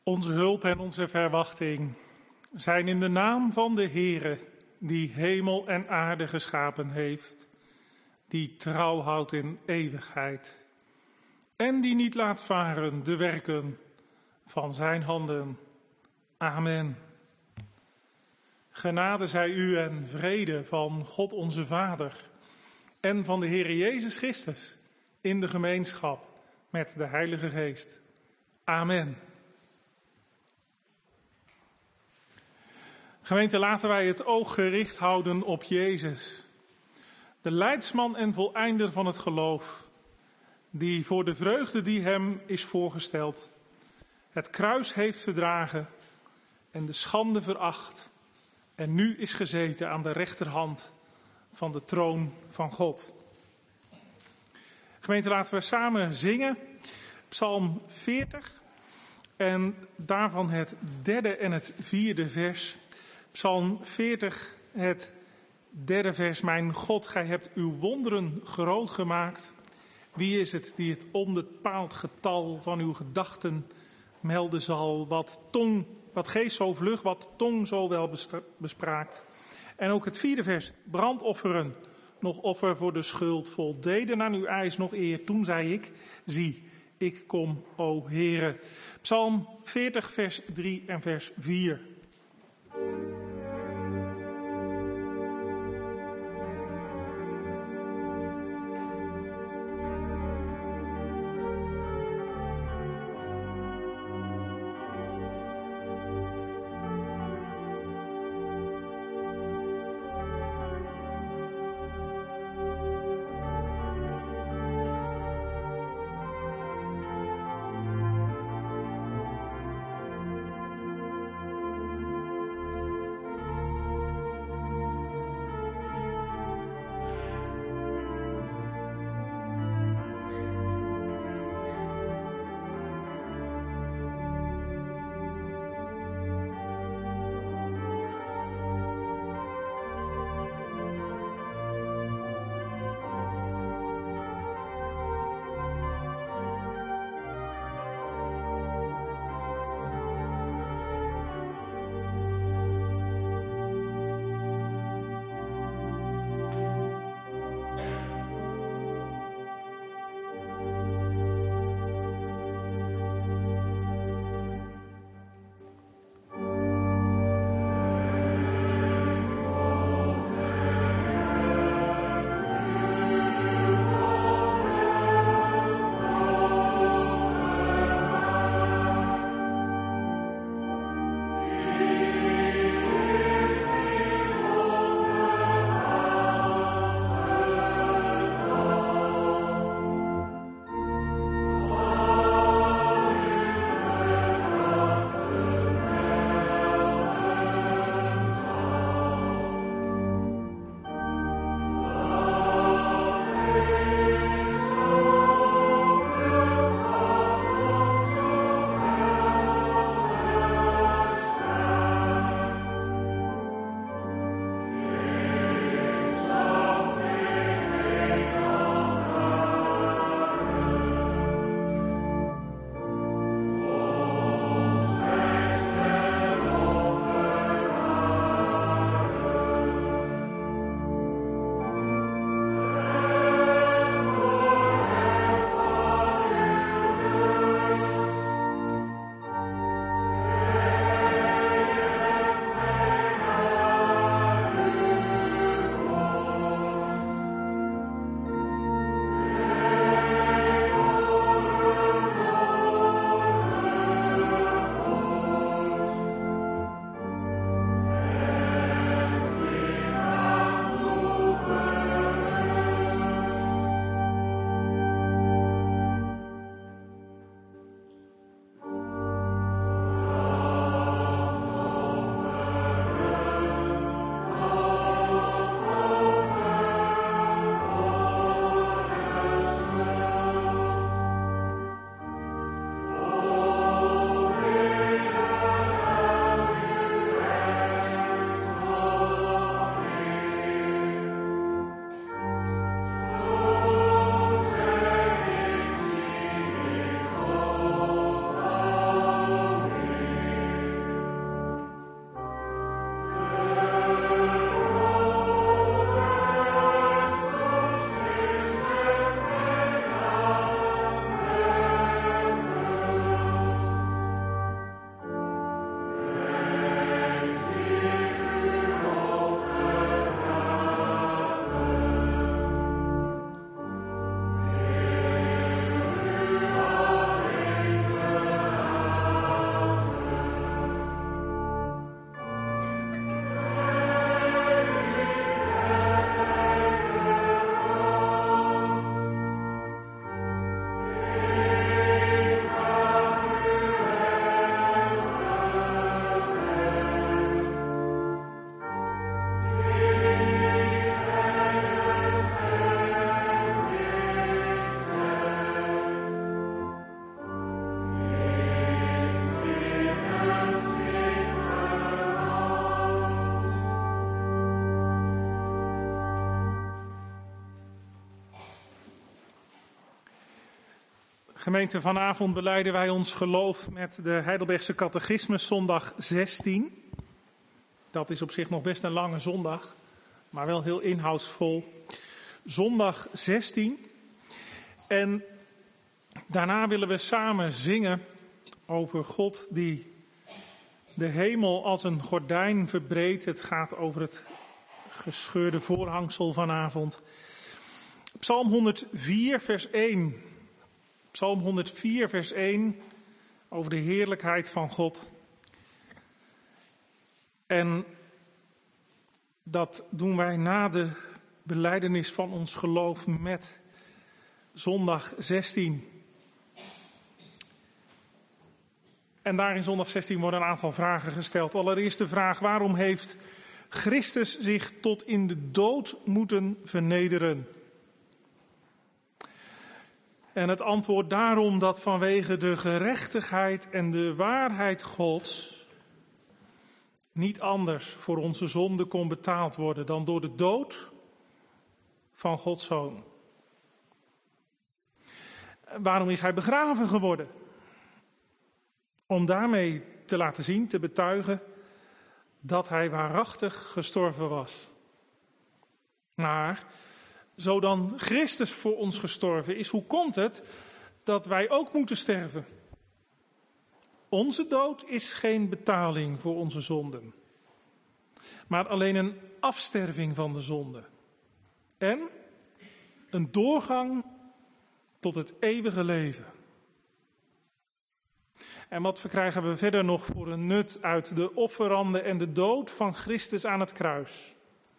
Onze hulp en onze verwachting zijn in de naam van de Heere, die hemel en aarde geschapen heeft, die trouw houdt in eeuwigheid en die niet laat varen de werken van zijn handen. Amen. Genade zij u en vrede van God onze Vader en van de Heere Jezus Christus in de gemeenschap met de Heilige Geest. Amen. Gemeente, laten wij het oog gericht houden op Jezus, de leidsman en voleinder van het geloof, die voor de vreugde die hem is voorgesteld, het kruis heeft verdragen en de schande veracht en nu is gezeten aan de rechterhand van de troon van God. Gemeente, laten we samen zingen, Psalm 40 en daarvan het derde en het vierde vers. Psalm 40, het derde vers. Mijn God, gij hebt uw wonderen groot gemaakt. Wie is het die het onbepaald getal van uw gedachten melden zal? Wat geest zo vlug, wat tong zo wel bespraakt. En ook het vierde vers. Brandofferen, nog offer voor de schuld. Voldeden aan uw eis nog eer. Toen zei ik, zie, ik kom, o Heere. Psalm 40, vers 3 en vers 4. Gemeente, vanavond belijden wij ons geloof met de Heidelbergse Catechismus, zondag 16. Dat is op zich nog best een lange zondag, maar wel heel inhoudsvol. Zondag 16. En daarna willen we samen zingen over God die de hemel als een gordijn verbreedt. Het gaat over het gescheurde voorhangsel vanavond. Psalm 104, vers 1. Psalm 104, vers 1, over de heerlijkheid van God. En dat doen wij na de belijdenis van ons geloof met zondag 16. En daar in zondag 16 worden een aantal vragen gesteld. Allereerst de vraag: waarom heeft Christus zich tot in de dood moeten vernederen? En het antwoord daarom dat vanwege de gerechtigheid en de waarheid Gods niet anders voor onze zonde kon betaald worden dan door de dood van Gods Zoon. Waarom is hij begraven geworden? Om daarmee te laten zien, te betuigen dat hij waarachtig gestorven was. Maar zo dan Christus voor ons gestorven is, hoe komt het dat wij ook moeten sterven? Onze dood is geen betaling voor onze zonden, maar alleen een afsterving van de zonde. En een doorgang tot het eeuwige leven. En wat verkrijgen we verder nog voor een nut uit de offerande en de dood van Christus aan het kruis?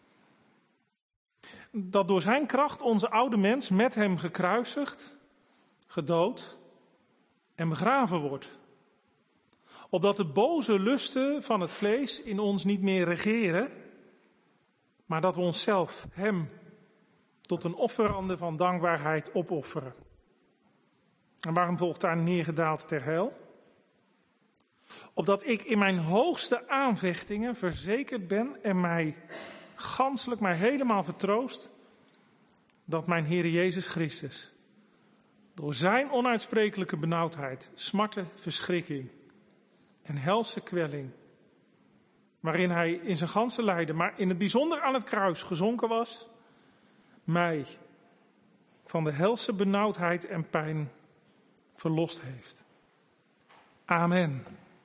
Dat door zijn kracht onze oude mens met hem gekruisigd, gedood en begraven wordt. Opdat de boze lusten van het vlees in ons niet meer regeren, maar dat we onszelf hem tot een offerande van dankbaarheid opofferen. En waarom volgt daar neergedaald ter hel? Opdat ik in mijn hoogste aanvechtingen verzekerd ben en mij helemaal vertroost dat mijn Heer Jezus Christus door zijn onuitsprekelijke benauwdheid, smarten, verschrikking en helse kwelling, waarin hij in zijn ganse lijden, maar in het bijzonder aan het kruis gezonken was, mij van de helse benauwdheid en pijn verlost heeft. Amen.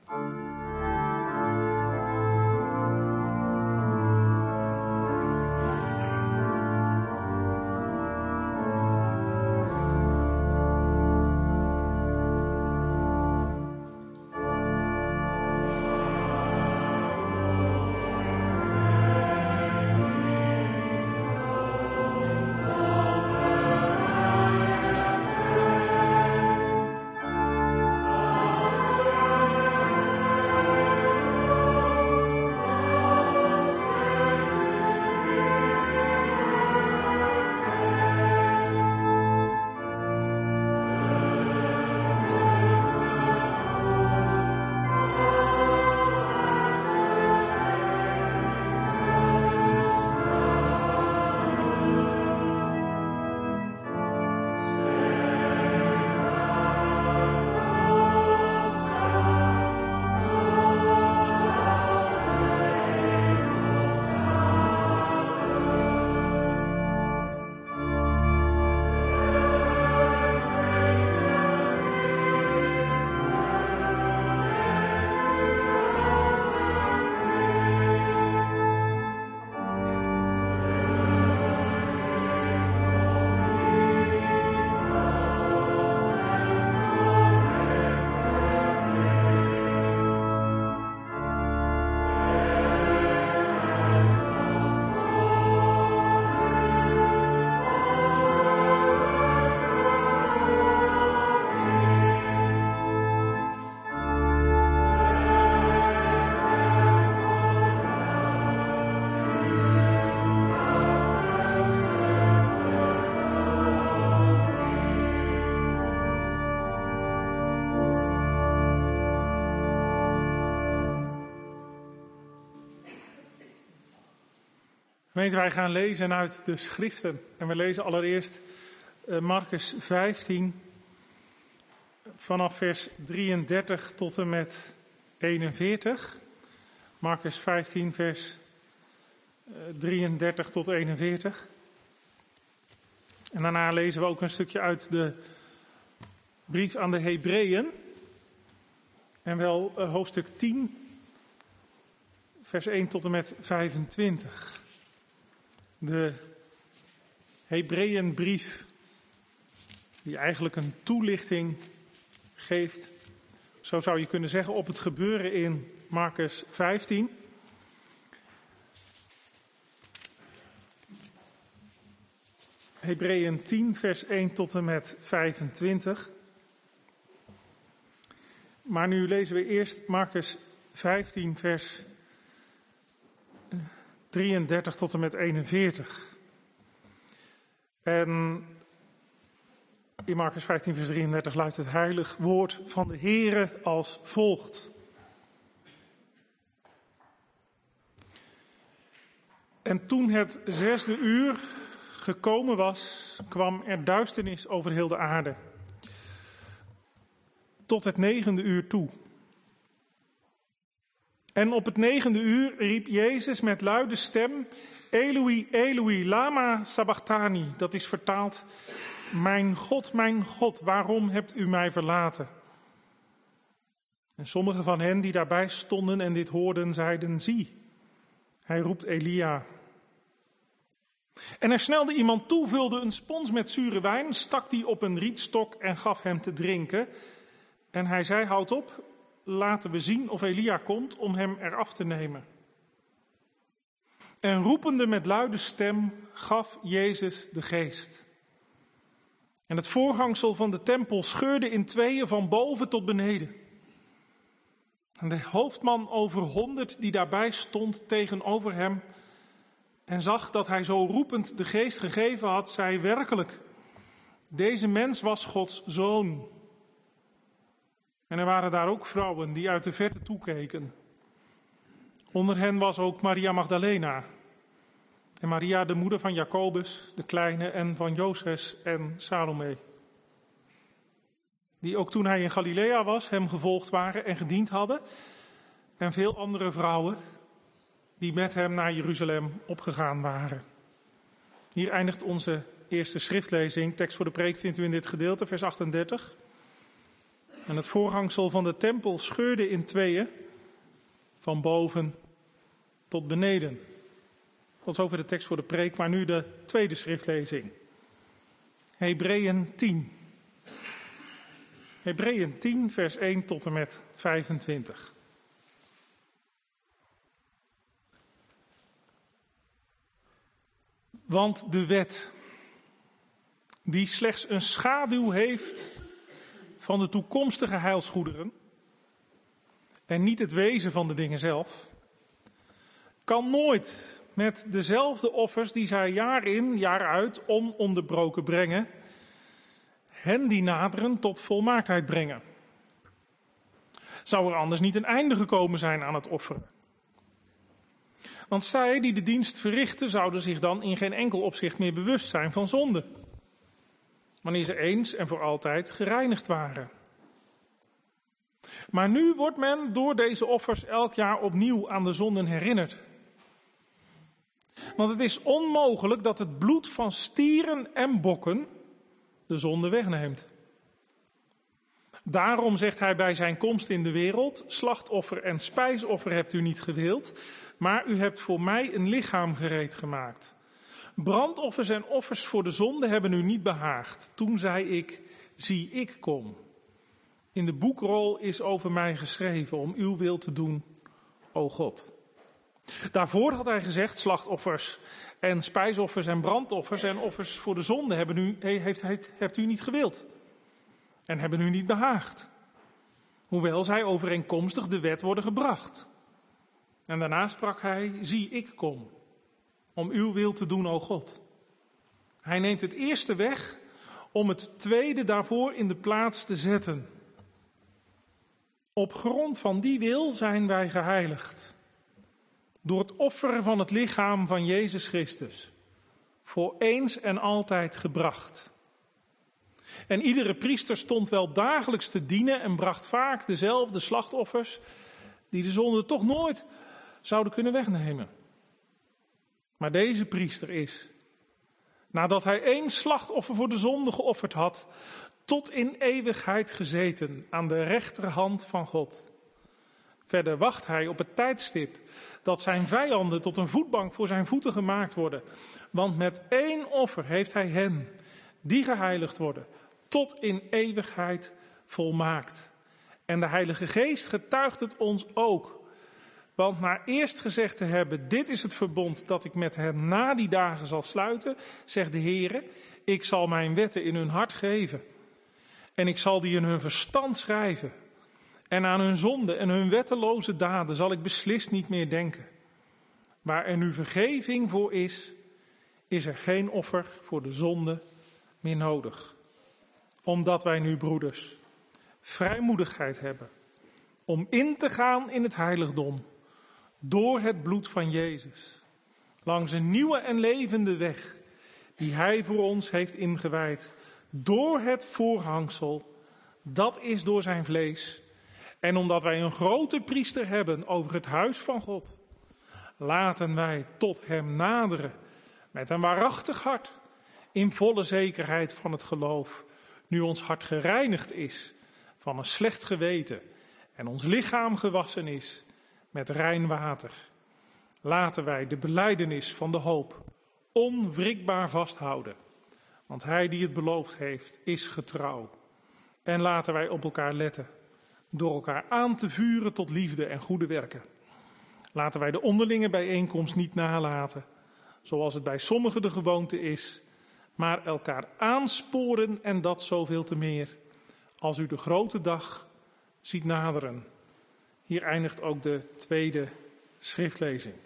Gemeente, wij gaan lezen uit de schriften. En we lezen allereerst Markus 15, vanaf vers 33 tot en met 41. Marcus 15, vers 33 tot 41. En daarna lezen we ook een stukje uit de brief aan de Hebreeën. En wel hoofdstuk 10, vers 1 tot en met 25. De Hebreeënbrief, die eigenlijk een toelichting geeft, zo zou je kunnen zeggen, op het gebeuren in Marcus 15. Hebreeën 10, vers 1 tot en met 25. Maar nu lezen we eerst Marcus 15, vers 33 tot en met 41. En in Marcus 15, vers 33 luidt het heilig woord van de Heere als volgt. En toen het 6e uur gekomen was, kwam er duisternis over heel de aarde. Tot het 9e uur toe. En op het 9e uur riep Jezus met luide stem: Eloi, Eloi, lama sabachthani. Dat is vertaald: mijn God, waarom hebt u mij verlaten? En sommigen van hen die daarbij stonden en dit hoorden, zeiden: zie, hij roept Elia. En er snelde iemand toe, vulde een spons met zure wijn, stak die op een rietstok en gaf hem te drinken. En hij zei: houd op, laten we zien of Elia komt om hem eraf te nemen. En roepende met luide stem gaf Jezus de geest. En het voorhangsel van de tempel scheurde in tweeën van boven tot beneden. En de hoofdman over 100 die daarbij stond tegenover hem en zag dat hij zo roepend de geest gegeven had, zei: werkelijk, deze mens was Gods zoon. En er waren daar ook vrouwen die uit de verte toekeken. Onder hen was ook Maria Magdalena en Maria, de moeder van Jacobus, de kleine, en van Joses en Salome. Die ook toen hij in Galilea was, hem gevolgd waren en gediend hadden. En veel andere vrouwen die met hem naar Jeruzalem opgegaan waren. Hier eindigt onze eerste schriftlezing. Tekst voor de preek vindt u in dit gedeelte, vers 38. En het voorhangsel van de tempel scheurde in tweeën, van boven tot beneden. Tot zover de tekst voor de preek, maar nu de tweede schriftlezing. Hebreeën 10. Hebreeën 10, vers 1 tot en met 25. Want de wet, die slechts een schaduw heeft van de toekomstige heilsgoederen en niet het wezen van de dingen zelf, kan nooit met dezelfde offers die zij jaar in, jaar uit ononderbroken brengen, hen die naderen tot volmaaktheid brengen. Zou er anders niet een einde gekomen zijn aan het offeren? Want zij die de dienst verrichten, zouden zich dan in geen enkel opzicht meer bewust zijn van zonde, wanneer ze eens en voor altijd gereinigd waren. Maar nu wordt men door deze offers elk jaar opnieuw aan de zonden herinnerd. Want het is onmogelijk dat het bloed van stieren en bokken de zonde wegneemt. Daarom zegt hij bij zijn komst in de wereld: slachtoffer en spijsoffer hebt u niet gewild, maar u hebt voor mij een lichaam gereed gemaakt. Brandoffers en offers voor de zonde hebben u niet behaagd. Toen zei ik: zie, ik kom. In de boekrol is over mij geschreven om uw wil te doen, o God. Daarvoor had hij gezegd: slachtoffers en spijsoffers en brandoffers en offers voor de zonde hebt u niet gewild en hebben u niet behaagd. Hoewel zij overeenkomstig de wet worden gebracht. En daarna sprak hij: zie, ik kom om uw wil te doen, o God. Hij neemt het eerste weg om het tweede daarvoor in de plaats te zetten. Op grond van die wil zijn wij geheiligd. Door het offeren van het lichaam van Jezus Christus. Voor eens en altijd gebracht. En iedere priester stond wel dagelijks te dienen en bracht vaak dezelfde slachtoffers die de zonde toch nooit zouden kunnen wegnemen. Maar deze priester is, nadat hij 1 slachtoffer voor de zonde geofferd had, tot in eeuwigheid gezeten aan de rechterhand van God. Verder wacht hij op het tijdstip dat zijn vijanden tot een voetbank voor zijn voeten gemaakt worden. Want met 1 offer heeft hij hen, die geheiligd worden, tot in eeuwigheid volmaakt. En de Heilige Geest getuigt het ons ook. Want na eerst gezegd te hebben, dit is het verbond dat ik met hen na die dagen zal sluiten, zegt de Heere, ik zal mijn wetten in hun hart geven. En ik zal die in hun verstand schrijven. En aan hun zonde en hun wetteloze daden zal ik beslist niet meer denken. Waar er nu vergeving voor is, is er geen offer voor de zonde meer nodig. Omdat wij nu, broeders, vrijmoedigheid hebben om in te gaan in het heiligdom door het bloed van Jezus, langs een nieuwe en levende weg die Hij voor ons heeft ingewijd, door het voorhangsel, dat is door zijn vlees. En omdat wij een grote priester hebben over het huis van God, laten wij tot hem naderen met een waarachtig hart, in volle zekerheid van het geloof, nu ons hart gereinigd is van een slecht geweten en ons lichaam gewassen is met rein water. Laten wij de belijdenis van de hoop onwrikbaar vasthouden, want hij die het beloofd heeft is getrouw. En laten wij op elkaar letten, door elkaar aan te vuren tot liefde en goede werken. Laten wij de onderlinge bijeenkomst niet nalaten, zoals het bij sommigen de gewoonte is, maar elkaar aansporen en dat zoveel te meer, als u de grote dag ziet naderen. Hier eindigt ook de tweede schriftlezing.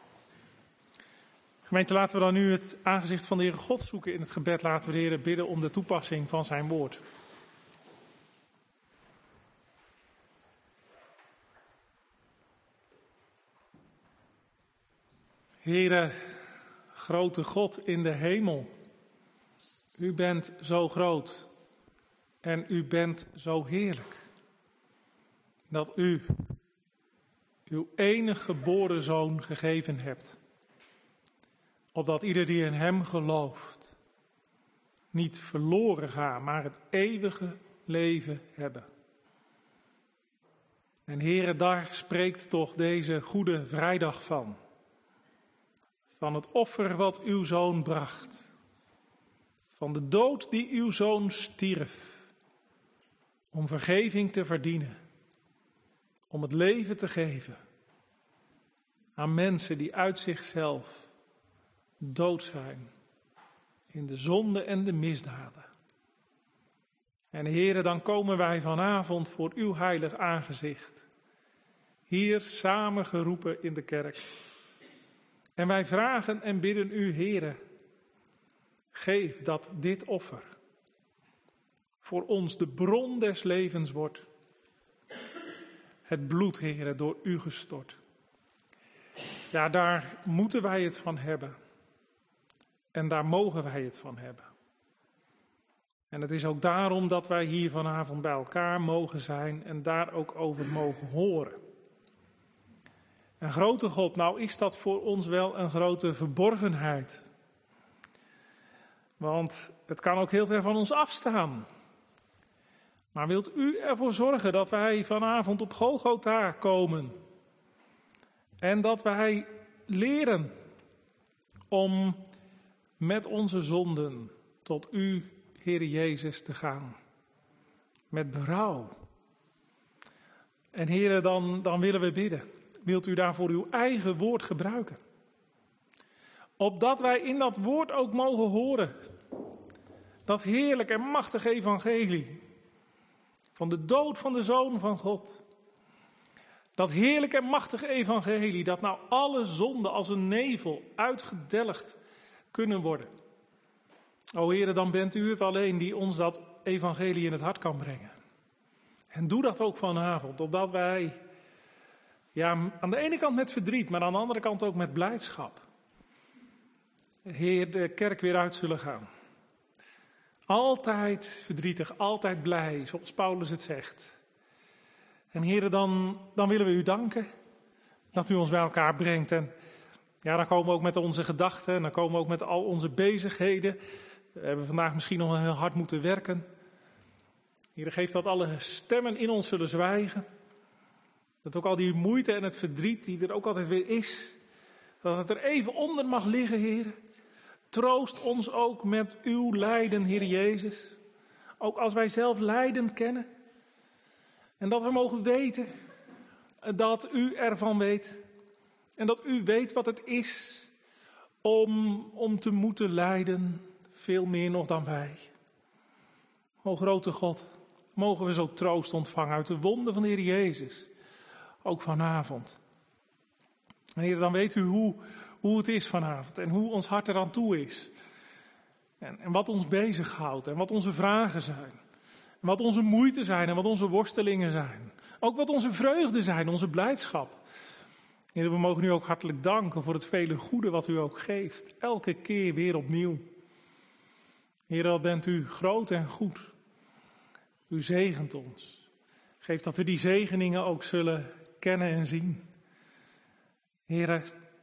Gemeente, laten we dan nu het aangezicht van de Heere God zoeken in het gebed. Laten we de Heere bidden om de toepassing van zijn woord. Heere, grote God in de hemel, u bent zo groot en u bent zo heerlijk, dat u uw enige geboren zoon gegeven hebt, opdat ieder die in hem gelooft niet verloren gaat, maar het eeuwige leven hebben. En Heere, daar spreekt toch deze Goede Vrijdag van. Van het offer wat uw zoon bracht. Van de dood die uw zoon stierf. Om vergeving te verdienen. Om het leven te geven. Aan mensen die uit zichzelf dood zijn. In de zonde en de misdaden. En Heere, dan komen wij vanavond voor uw heilig aangezicht. Hier samengeroepen in de kerk. En wij vragen en bidden u, Heere, geef dat dit offer voor ons de bron des levens wordt. Het bloed, Heere, door u gestort. Ja, daar moeten wij het van hebben. En daar mogen wij het van hebben. En het is ook daarom dat wij hier vanavond bij elkaar mogen zijn en daar ook over mogen horen. En grote God, nou is dat voor ons wel een grote verborgenheid. Want het kan ook heel ver van ons afstaan. Maar wilt u ervoor zorgen dat wij vanavond op Golgotha komen? En dat wij leren om met onze zonden tot u, Heere Jezus, te gaan. Met berouw. En Heere, dan willen we bidden. Wilt u daarvoor uw eigen woord gebruiken? Opdat wij in dat woord ook mogen horen. Dat heerlijk en machtige evangelie. Van de dood van de Zoon van God. Dat heerlijk en machtige evangelie. Dat nou alle zonden als een nevel uitgedelgd kunnen worden. O Heere, dan bent u het alleen die ons dat evangelie in het hart kan brengen. En doe dat ook vanavond. Opdat wij... Ja, aan de ene kant met verdriet, maar aan de andere kant ook met blijdschap. Heer, de kerk weer uit zullen gaan. Altijd verdrietig, altijd blij, zoals Paulus het zegt. En Heere, dan willen we u danken dat u ons bij elkaar brengt. En ja, dan komen we ook met onze gedachten en dan komen we ook met al onze bezigheden. We hebben vandaag misschien nog wel heel hard moeten werken. Heere, geef dat alle stemmen in ons zullen zwijgen. Dat ook al die moeite en het verdriet die er ook altijd weer is, dat het er even onder mag liggen, Heere. Troost ons ook met uw lijden, Heer Jezus. Ook als wij zelf lijden kennen. En dat we mogen weten dat u ervan weet. En dat u weet wat het is om te moeten lijden, veel meer nog dan wij. O grote God, mogen we zo troost ontvangen uit de wonden van de Heer Jezus. Ook vanavond. En Heer, dan weet u hoe het is vanavond en hoe ons hart eraan toe is. En wat ons bezighoudt en wat onze vragen zijn. En wat onze moeite zijn en wat onze worstelingen zijn. Ook wat onze vreugde zijn, onze blijdschap. Heer, we mogen u ook hartelijk danken voor het vele goede wat u ook geeft. Elke keer weer opnieuw. Heer, wat bent u groot en goed. U zegent ons. Geef dat we die zegeningen ook zullen kennen en zien. Heer,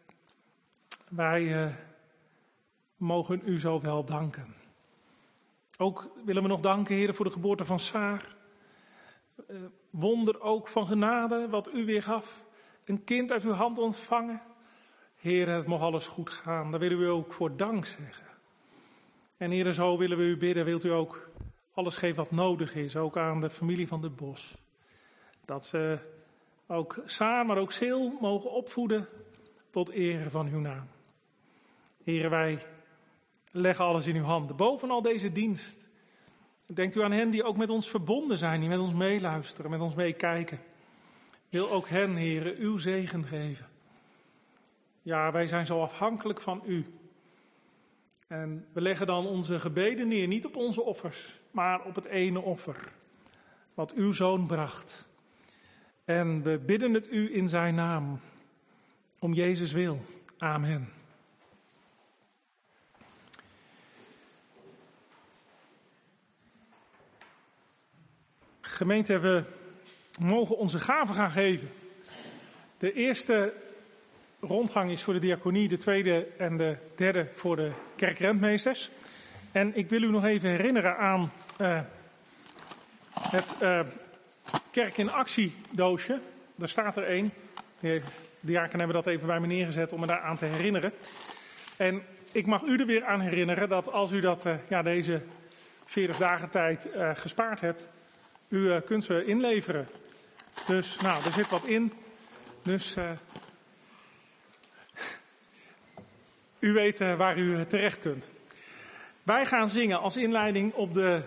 wij mogen u zo wel danken. Ook willen we nog danken, Heer, voor de geboorte van Saar. Wonder ook van genade, wat u weer gaf. Een kind uit uw hand ontvangen. Heer, het mag alles goed gaan. Daar willen we u ook voor dank zeggen. En Heer, zo willen we u bidden. Wilt u ook alles geven wat nodig is. Ook aan de familie van de Bos. Dat ze ook Saar, maar ook Sil mogen opvoeden tot ere van uw naam. Heer, wij leggen alles in uw handen. Bovenal deze dienst. Denkt u aan hen die ook met ons verbonden zijn. Die met ons meeluisteren, met ons meekijken. Wil ook hen, Heer, uw zegen geven. Ja, wij zijn zo afhankelijk van u. En we leggen dan onze gebeden neer, niet op onze offers, maar op het ene offer. Wat uw Zoon bracht. En we bidden het u in zijn naam. Om Jezus wil. Amen. Gemeente, we mogen onze gaven gaan geven. De eerste rondgang is voor de diaconie, de tweede en de derde voor de kerkrentmeesters. En ik wil u nog even herinneren aan het Kerk in Actie doosje. Daar staat er één. De diaken hebben dat even bij me neergezet om me daar aan te herinneren. En ik mag u er weer aan herinneren dat als u dat deze 40 dagen tijd gespaard hebt, u kunt ze inleveren. Dus er zit wat in. Dus u weet waar u terecht kunt. Wij gaan zingen als inleiding op de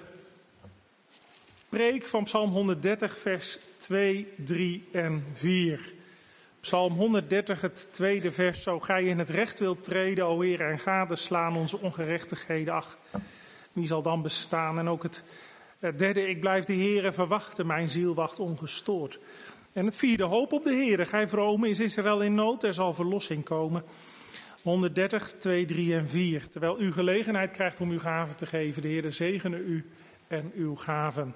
preek van Psalm 130, vers 2, 3 en 4. Psalm 130, het tweede vers. Zo gij in het recht wilt treden, o Heer, en gadeslaan onze ongerechtigheden. Ach, wie zal dan bestaan? En ook het derde, ik blijf de Heere verwachten, mijn ziel wacht ongestoord. En het vierde, hoop op de Heere. Gij vrome, is Israël in nood, er zal verlossing komen. 130, 2, 3 en 4. Terwijl u gelegenheid krijgt om uw gaven te geven. De Heere zegene u en uw gaven.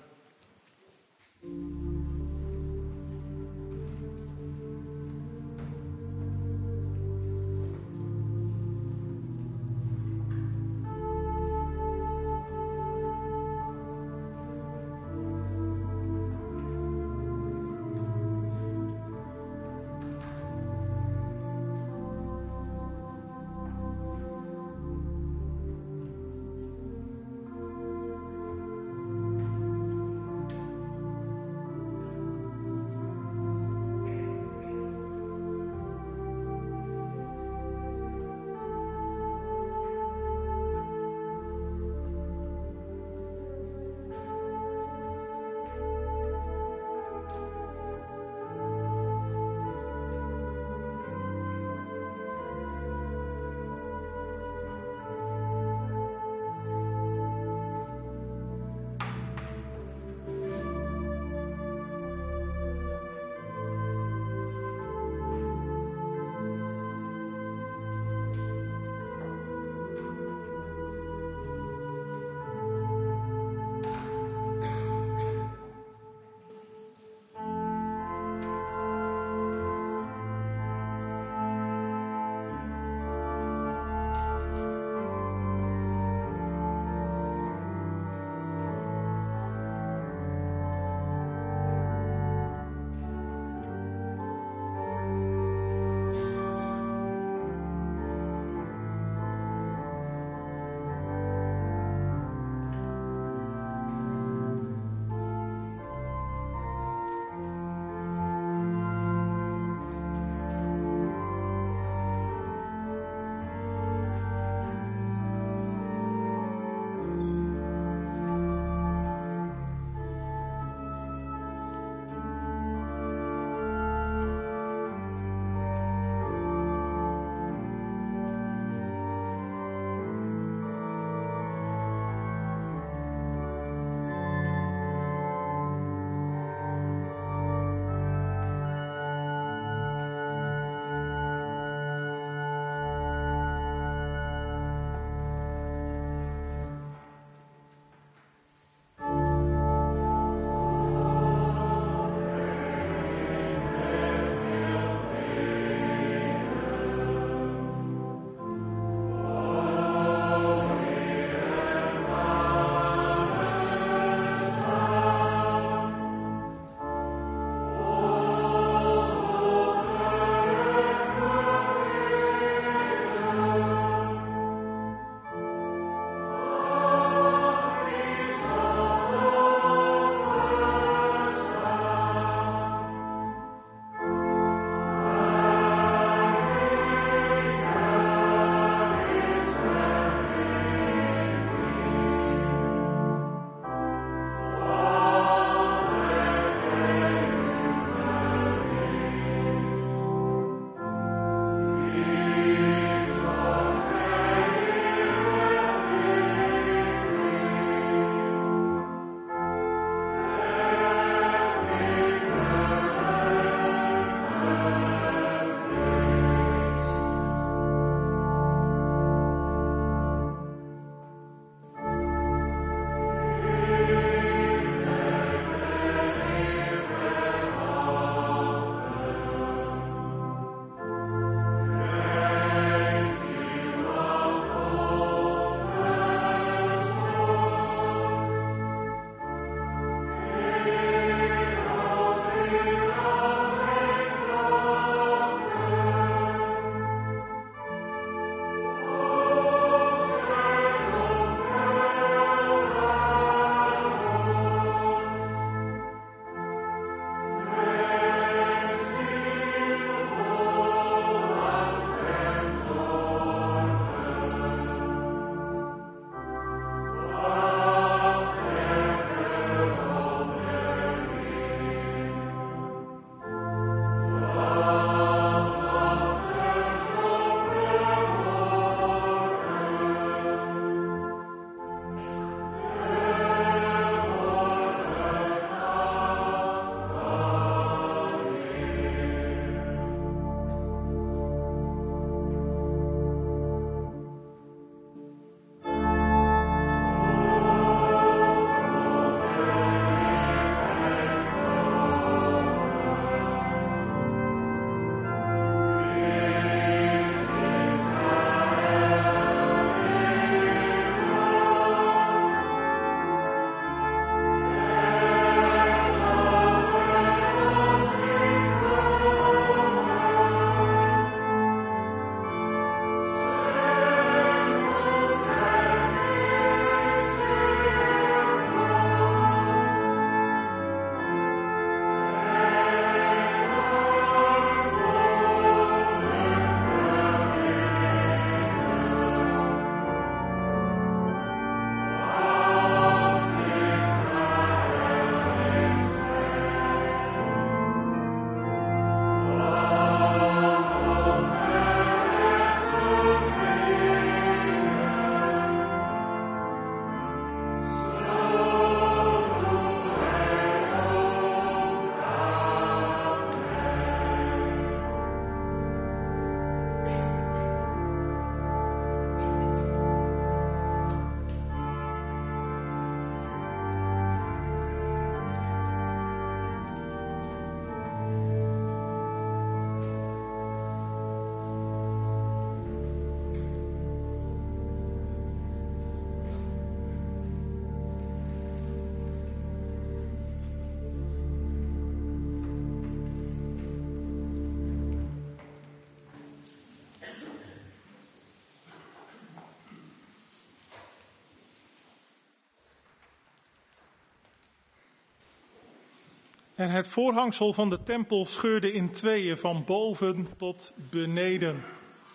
En het voorhangsel van de tempel scheurde in tweeën, van boven tot beneden.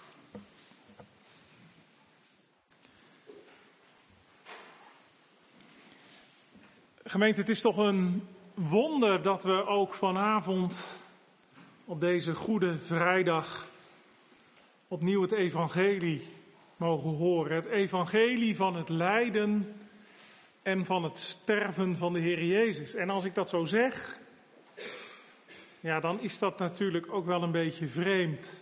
Gemeente, het is toch een wonder dat we ook vanavond op deze Goede Vrijdag opnieuw het evangelie mogen horen. Het evangelie van het lijden en van het sterven van de Heer Jezus. En als ik dat zo zeg, ja, dan is dat natuurlijk ook wel een beetje vreemd.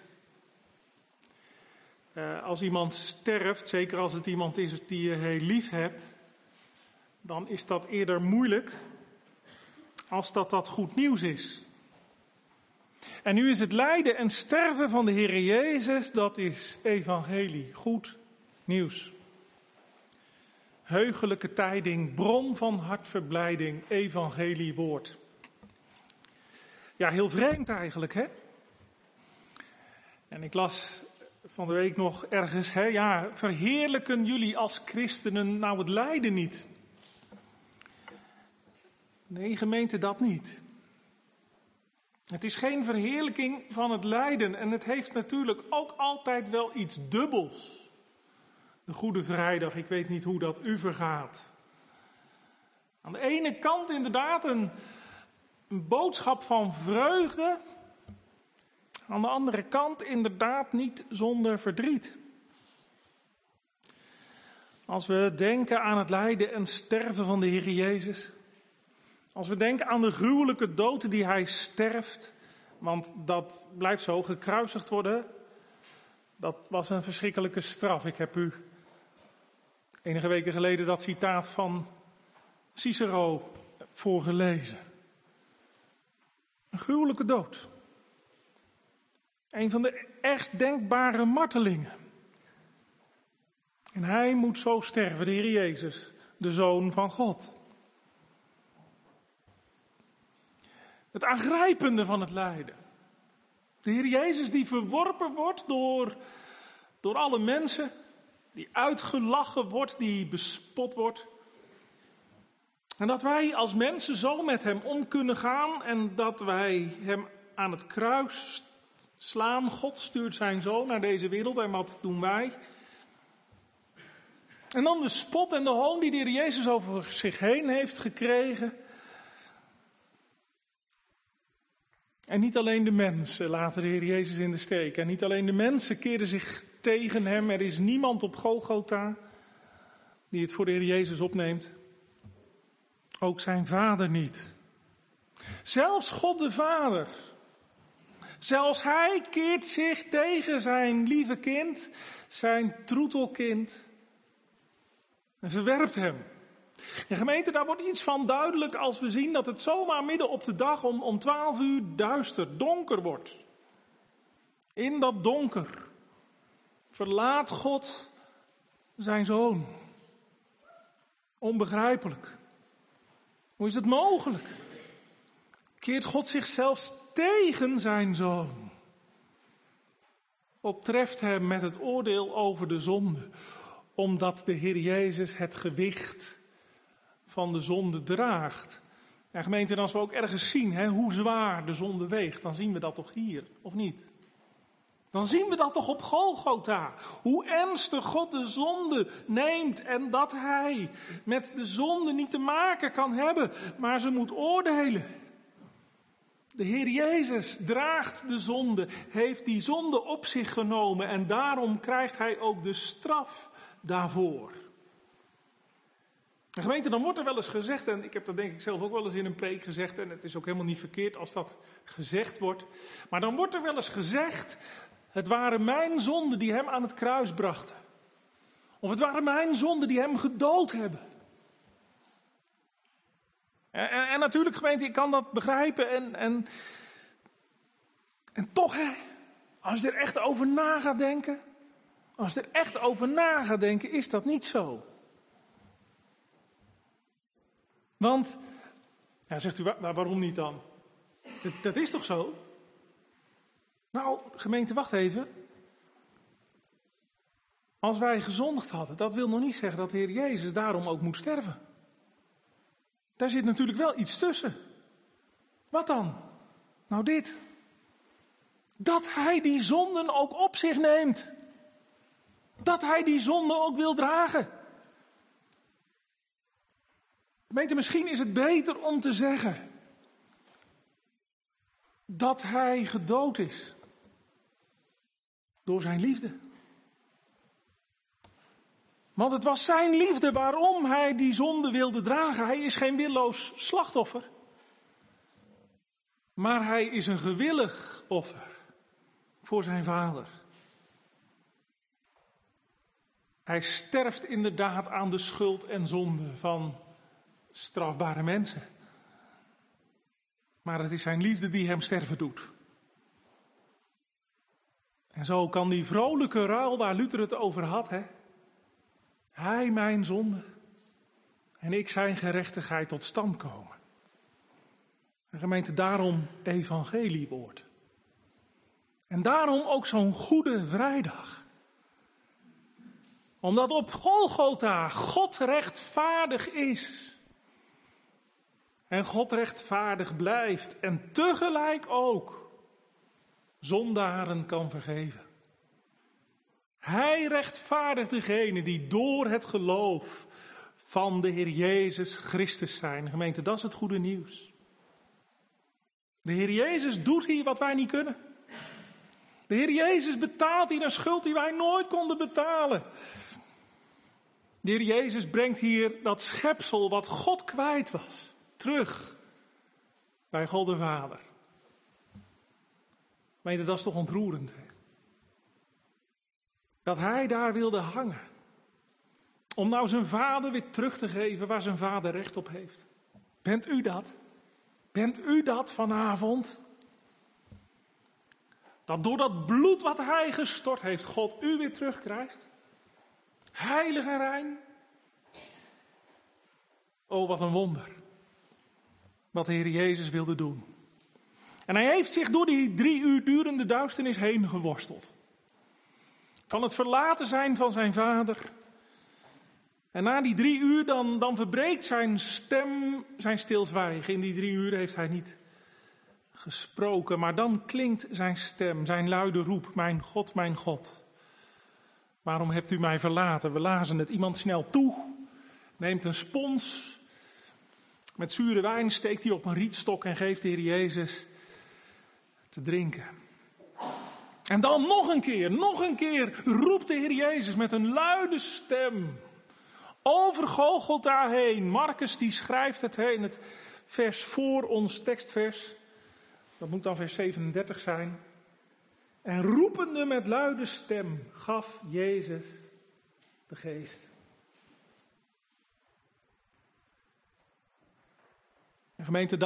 Als iemand sterft, zeker als het iemand is die je heel lief hebt, dan is dat eerder moeilijk als dat goed nieuws is. En nu is het lijden en sterven van de Heer Jezus, dat is evangelie, goed nieuws. Heugelijke tijding, bron van hartverblijding, evangeliewoord. Ja, heel vreemd eigenlijk, hè? En ik las van de week nog ergens, verheerlijken jullie als christenen nou het lijden niet? Nee, gemeente, dat niet. Het is geen verheerlijking van het lijden en het heeft natuurlijk ook altijd wel iets dubbels. De Goede Vrijdag, ik weet niet hoe dat u vergaat. Aan de ene kant inderdaad een boodschap van vreugde. Aan de andere kant inderdaad niet zonder verdriet. Als we denken aan het lijden en sterven van de Heer Jezus. Als we denken aan de gruwelijke dood die hij sterft. Want dat blijft zo, gekruisigd worden. Dat was een verschrikkelijke straf. Ik heb u enige weken geleden dat citaat van Cicero voorgelezen. Een gruwelijke dood. Een van de ergst denkbare martelingen. En hij moet zo sterven, de Heer Jezus, de Zoon van God. Het aangrijpende van het lijden. De Heer Jezus die verworpen wordt door alle mensen. Die uitgelachen wordt, die bespot wordt. En dat wij als mensen zo met hem om kunnen gaan en dat wij hem aan het kruis slaan. God stuurt zijn zoon naar deze wereld en wat doen wij? En dan de spot en de hoon die de Heer Jezus over zich heen heeft gekregen. En niet alleen de mensen laten de Heer Jezus in de steek. En niet alleen de mensen keren zich tegen hem. Er is niemand op Golgotha die het voor de Heer Jezus opneemt. Ook zijn vader niet. Zelfs God de Vader. Zelfs hij keert zich tegen zijn lieve kind, zijn troetelkind. En verwerpt hem. En gemeente, daar wordt iets van duidelijk als we zien dat het zomaar midden op de dag om 12 uur duister, donker wordt. In dat donker verlaat God zijn zoon. Onbegrijpelijk. Hoe is het mogelijk? Keert God zich zelfs tegen zijn zoon? Optreft hem met het oordeel over de zonde, omdat de Heer Jezus het gewicht van de zonde draagt. Ja, gemeente, en als we ook ergens zien hoe zwaar de zonde weegt, dan zien we dat toch hier, of niet? Dan zien we dat toch op Golgotha. Hoe ernstig God de zonde neemt en dat hij met de zonde niet te maken kan hebben, maar ze moet oordelen. De Heer Jezus draagt de zonde, heeft die zonde op zich genomen en daarom krijgt hij ook de straf daarvoor. En gemeente, dan wordt er wel eens gezegd, en ik heb dat denk ik zelf ook wel eens in een preek gezegd, en het is ook helemaal niet verkeerd als dat gezegd wordt, maar dan wordt er wel eens gezegd, het waren mijn zonden die hem aan het kruis brachten. Of het waren mijn zonden die hem gedood hebben. En natuurlijk, gemeente, ik kan dat begrijpen. En toch, als je er echt over na gaat denken. Als je er echt over na gaat denken, is dat niet zo. Want, zegt u, waarom niet dan? Dat is toch zo? Nou, gemeente, wacht even. Als wij gezondigd hadden, dat wil nog niet zeggen dat de Heer Jezus daarom ook moet sterven. Daar zit natuurlijk wel iets tussen. Wat dan? Nou dit. Dat hij die zonden ook op zich neemt. Dat hij die zonden ook wil dragen. Gemeente, misschien is het beter om te zeggen dat hij gedood is door zijn liefde. Want het was zijn liefde waarom hij die zonde wilde dragen. Hij is geen willoos slachtoffer. Maar hij is een gewillig offer voor zijn Vader. Hij sterft inderdaad aan de schuld en zonde van strafbare mensen. Maar het is zijn liefde die hem sterven doet. En zo kan die vrolijke ruil waar Luther het over had, hij mijn zonde en ik zijn gerechtigheid tot stand komen. En gemeente, daarom evangeliewoord. En daarom ook zo'n goede vrijdag. Omdat op Golgotha God rechtvaardig is. En God rechtvaardig blijft. En tegelijk ook zondaren kan vergeven. Hij rechtvaardigt degene die door het geloof van de Heer Jezus Christus zijn. Gemeente, dat is het goede nieuws. De Heer Jezus doet hier wat wij niet kunnen. De Heer Jezus betaalt hier een schuld die wij nooit konden betalen. De Heer Jezus brengt hier dat schepsel wat God kwijt was, terug bij God de Vader. Gemeente, dat is toch ontroerend, hè? Dat hij daar wilde hangen. Om nou zijn vader weer terug te geven waar zijn vader recht op heeft. Bent u dat? Bent u dat vanavond? Dat door dat bloed wat hij gestort heeft, God u weer terugkrijgt? Heilig en rein. Oh, wat een wonder. Wat de Heer Jezus wilde doen. En hij heeft zich door die 3 uur durende duisternis heen geworsteld. Van het verlaten zijn van zijn vader. En na die 3 uur dan verbreekt zijn stem zijn stilzwijgen. In die 3 uur heeft hij niet gesproken. Maar dan klinkt zijn stem, zijn luide roep. Mijn God, waarom hebt u mij verlaten? We lazen het iemand snel toe. Neemt een spons. Met zure wijn steekt hij op een rietstok en geeft de Heer Jezus te drinken. En dan nog een keer roept de Heer Jezus met een luide stem over Golgotha heen. Marcus die schrijft het in het vers voor ons tekstvers. Dat moet dan vers 37 zijn. En roepende met luide stem gaf Jezus de geest. En gemeente,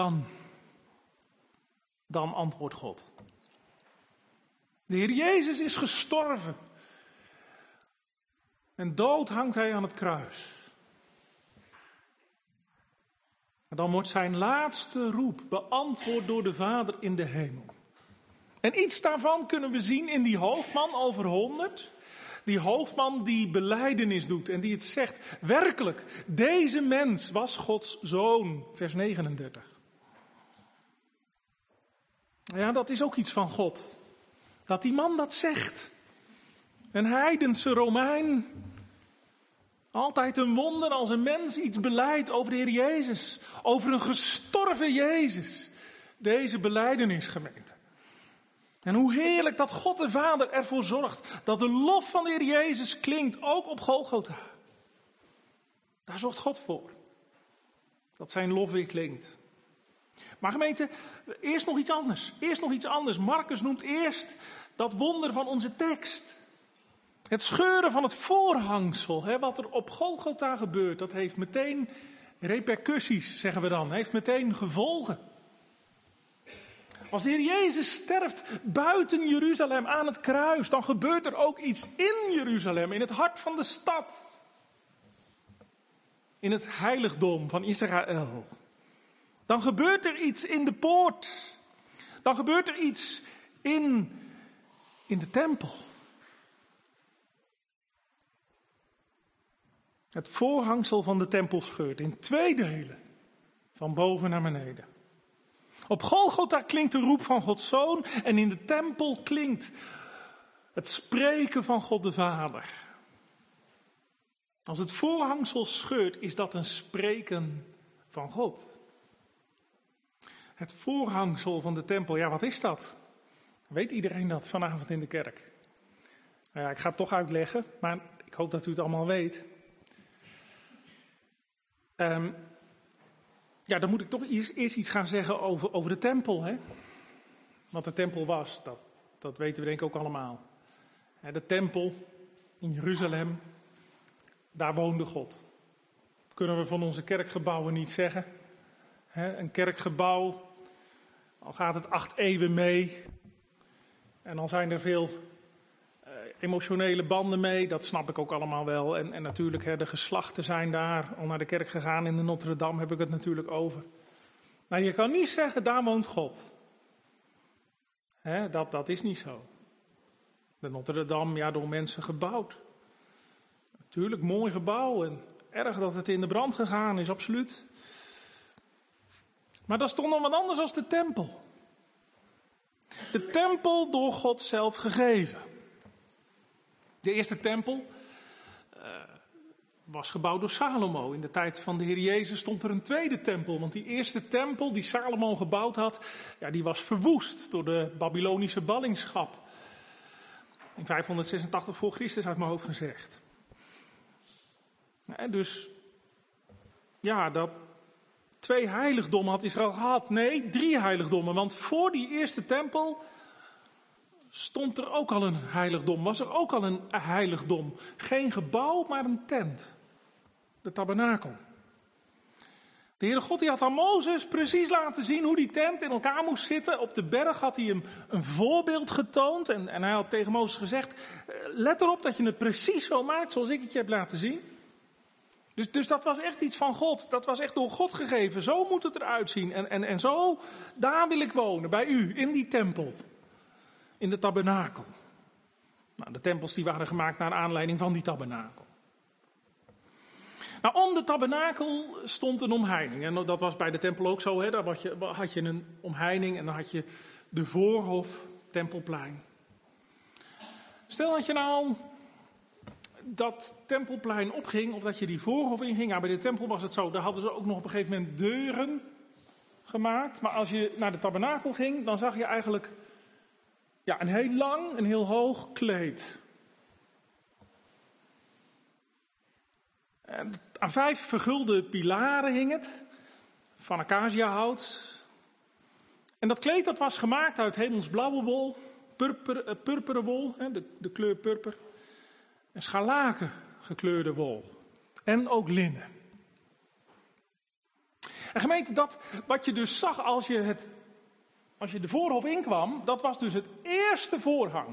dan antwoordt God. De Heer Jezus is gestorven. En dood hangt hij aan het kruis. En dan wordt zijn laatste roep beantwoord door de Vader in de hemel. En iets daarvan kunnen we zien in die hoofdman over 100. Die hoofdman die belijdenis doet en die het zegt. Werkelijk, deze mens was Gods zoon. Vers 39. Ja, dat is ook iets van God. Dat die man dat zegt. Een heidense Romein. Altijd een wonder als een mens iets belijdt over de Heer Jezus. Over een gestorven Jezus. Deze belijdenisgemeente. En hoe heerlijk dat God de Vader ervoor zorgt dat de lof van de Heer Jezus klinkt, ook op Golgotha. Daar zorgt God voor. Dat zijn lof weer klinkt. Maar gemeente, eerst nog iets anders. Marcus noemt eerst dat wonder van onze tekst. Het scheuren van het voorhangsel, wat er op Golgotha gebeurt, dat heeft meteen repercussies, zeggen we dan. Heeft meteen gevolgen. Als de Heer Jezus sterft buiten Jeruzalem aan het kruis, dan gebeurt er ook iets in Jeruzalem, in het hart van de stad. In het heiligdom van Israël. Dan gebeurt er iets in de poort. Dan gebeurt er iets in de tempel. Het voorhangsel van de tempel scheurt in 2 delen. Van boven naar beneden. Op Golgotha klinkt de roep van Gods Zoon en in de tempel klinkt het spreken van God de Vader. Als het voorhangsel scheurt, is dat een spreken van God. Het voorhangsel van de tempel, ja, wat is dat? Weet iedereen dat vanavond in de kerk? Nou ja, ik ga het toch uitleggen, maar ik hoop dat u het allemaal weet. Ja, dan moet ik toch eerst iets gaan zeggen over de tempel. Hè? Wat de tempel was, dat weten we denk ik ook allemaal. De tempel in Jeruzalem, daar woonde God. Dat kunnen we van onze kerkgebouwen niet zeggen. Een kerkgebouw, al gaat het 8 eeuwen mee. En al zijn er veel emotionele banden mee, dat snap ik ook allemaal wel. En natuurlijk, de geslachten zijn daar al naar de kerk gegaan. In de Notre Dame heb ik het natuurlijk over. Maar je kan niet zeggen, daar woont God. Dat is niet zo. De Notre Dame, ja, door mensen gebouwd. Natuurlijk, mooi gebouw en erg dat het in de brand gegaan is, absoluut. Maar dat is toch nog wat anders dan de tempel. De tempel door God zelf gegeven. De eerste tempel was gebouwd door Salomo. In de tijd van de Heer Jezus stond er een tweede tempel. Want die eerste tempel die Salomo gebouwd had, ja, die was verwoest door de Babylonische ballingschap. In 586 voor Christus uit mijn hoofd gezegd. Dus ja, dat 2 heiligdommen had Israël gehad. Nee, 3 heiligdommen. Want voor die eerste tempel stond er ook al een heiligdom. Was er ook al een heiligdom. Geen gebouw, maar een tent. De tabernakel. De Heere God die had aan Mozes precies laten zien hoe die tent in elkaar moest zitten. Op de berg had hij hem een voorbeeld getoond. En hij had tegen Mozes gezegd, let erop dat je het precies zo maakt zoals ik het je heb laten zien. Dus dat was echt iets van God. Dat was echt door God gegeven. Zo moet het eruit zien. En zo, daar wil ik wonen, bij u, in die tempel. In de tabernakel. Nou, de tempels die waren gemaakt naar aanleiding van die tabernakel. Nou, om de tabernakel stond een omheining. En dat was bij de tempel ook zo. Hè? Daar had je een omheining en dan had je de voorhof, Tempelplein. Stel dat je nou dat Tempelplein opging of dat je die voorhof inging. Ja, bij de tempel was het zo, daar hadden ze ook nog op een gegeven moment deuren gemaakt. Maar als je naar de tabernakel ging, dan zag je eigenlijk een heel lang, een heel hoog kleed. En aan 5 vergulde pilaren hing het, van acaciahout. En dat kleed dat was gemaakt uit hemelsblauwe wol, purperen wol, de kleur purper. En scharlaken gekleurde wol. En ook linnen. En gemeente, dat wat je dus zag als je de voorhof inkwam, dat was dus het eerste voorhang.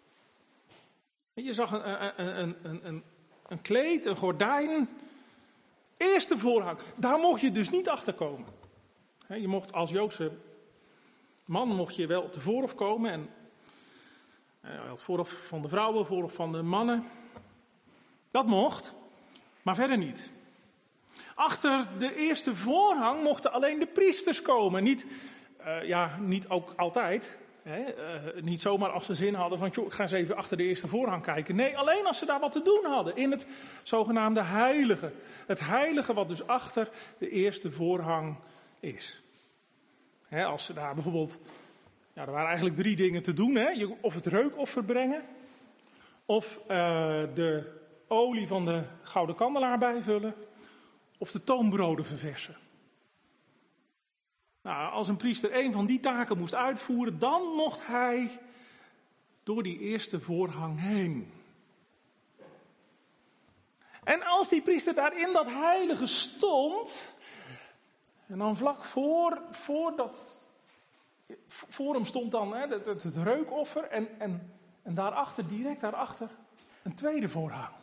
Je zag een kleed, een gordijn. Eerste voorhang. Daar mocht je dus niet achter komen. Je mocht als Joodse man wel op de voorhof komen. En het voorhof van de vrouwen, voorhof van de mannen. Dat mocht, maar verder niet. Achter de eerste voorhang mochten alleen de priesters komen. Niet ook altijd. Niet zomaar als ze zin hadden van, ik ga eens even achter de eerste voorhang kijken. Nee, alleen als ze daar wat te doen hadden. In het zogenaamde heilige. Het heilige wat dus achter de eerste voorhang is. Als ze daar bijvoorbeeld, er waren eigenlijk 3 dingen te doen. Of het reukoffer brengen. Of de olie van de gouden kandelaar bijvullen. Of de toonbroden verversen. Nou, als een priester 1 van die taken moest uitvoeren, dan mocht hij door die eerste voorhang heen. En als die priester daar in dat heilige stond, en dan vlak voor hem stond dan het reukoffer en daarachter, direct daarachter, een tweede voorhang.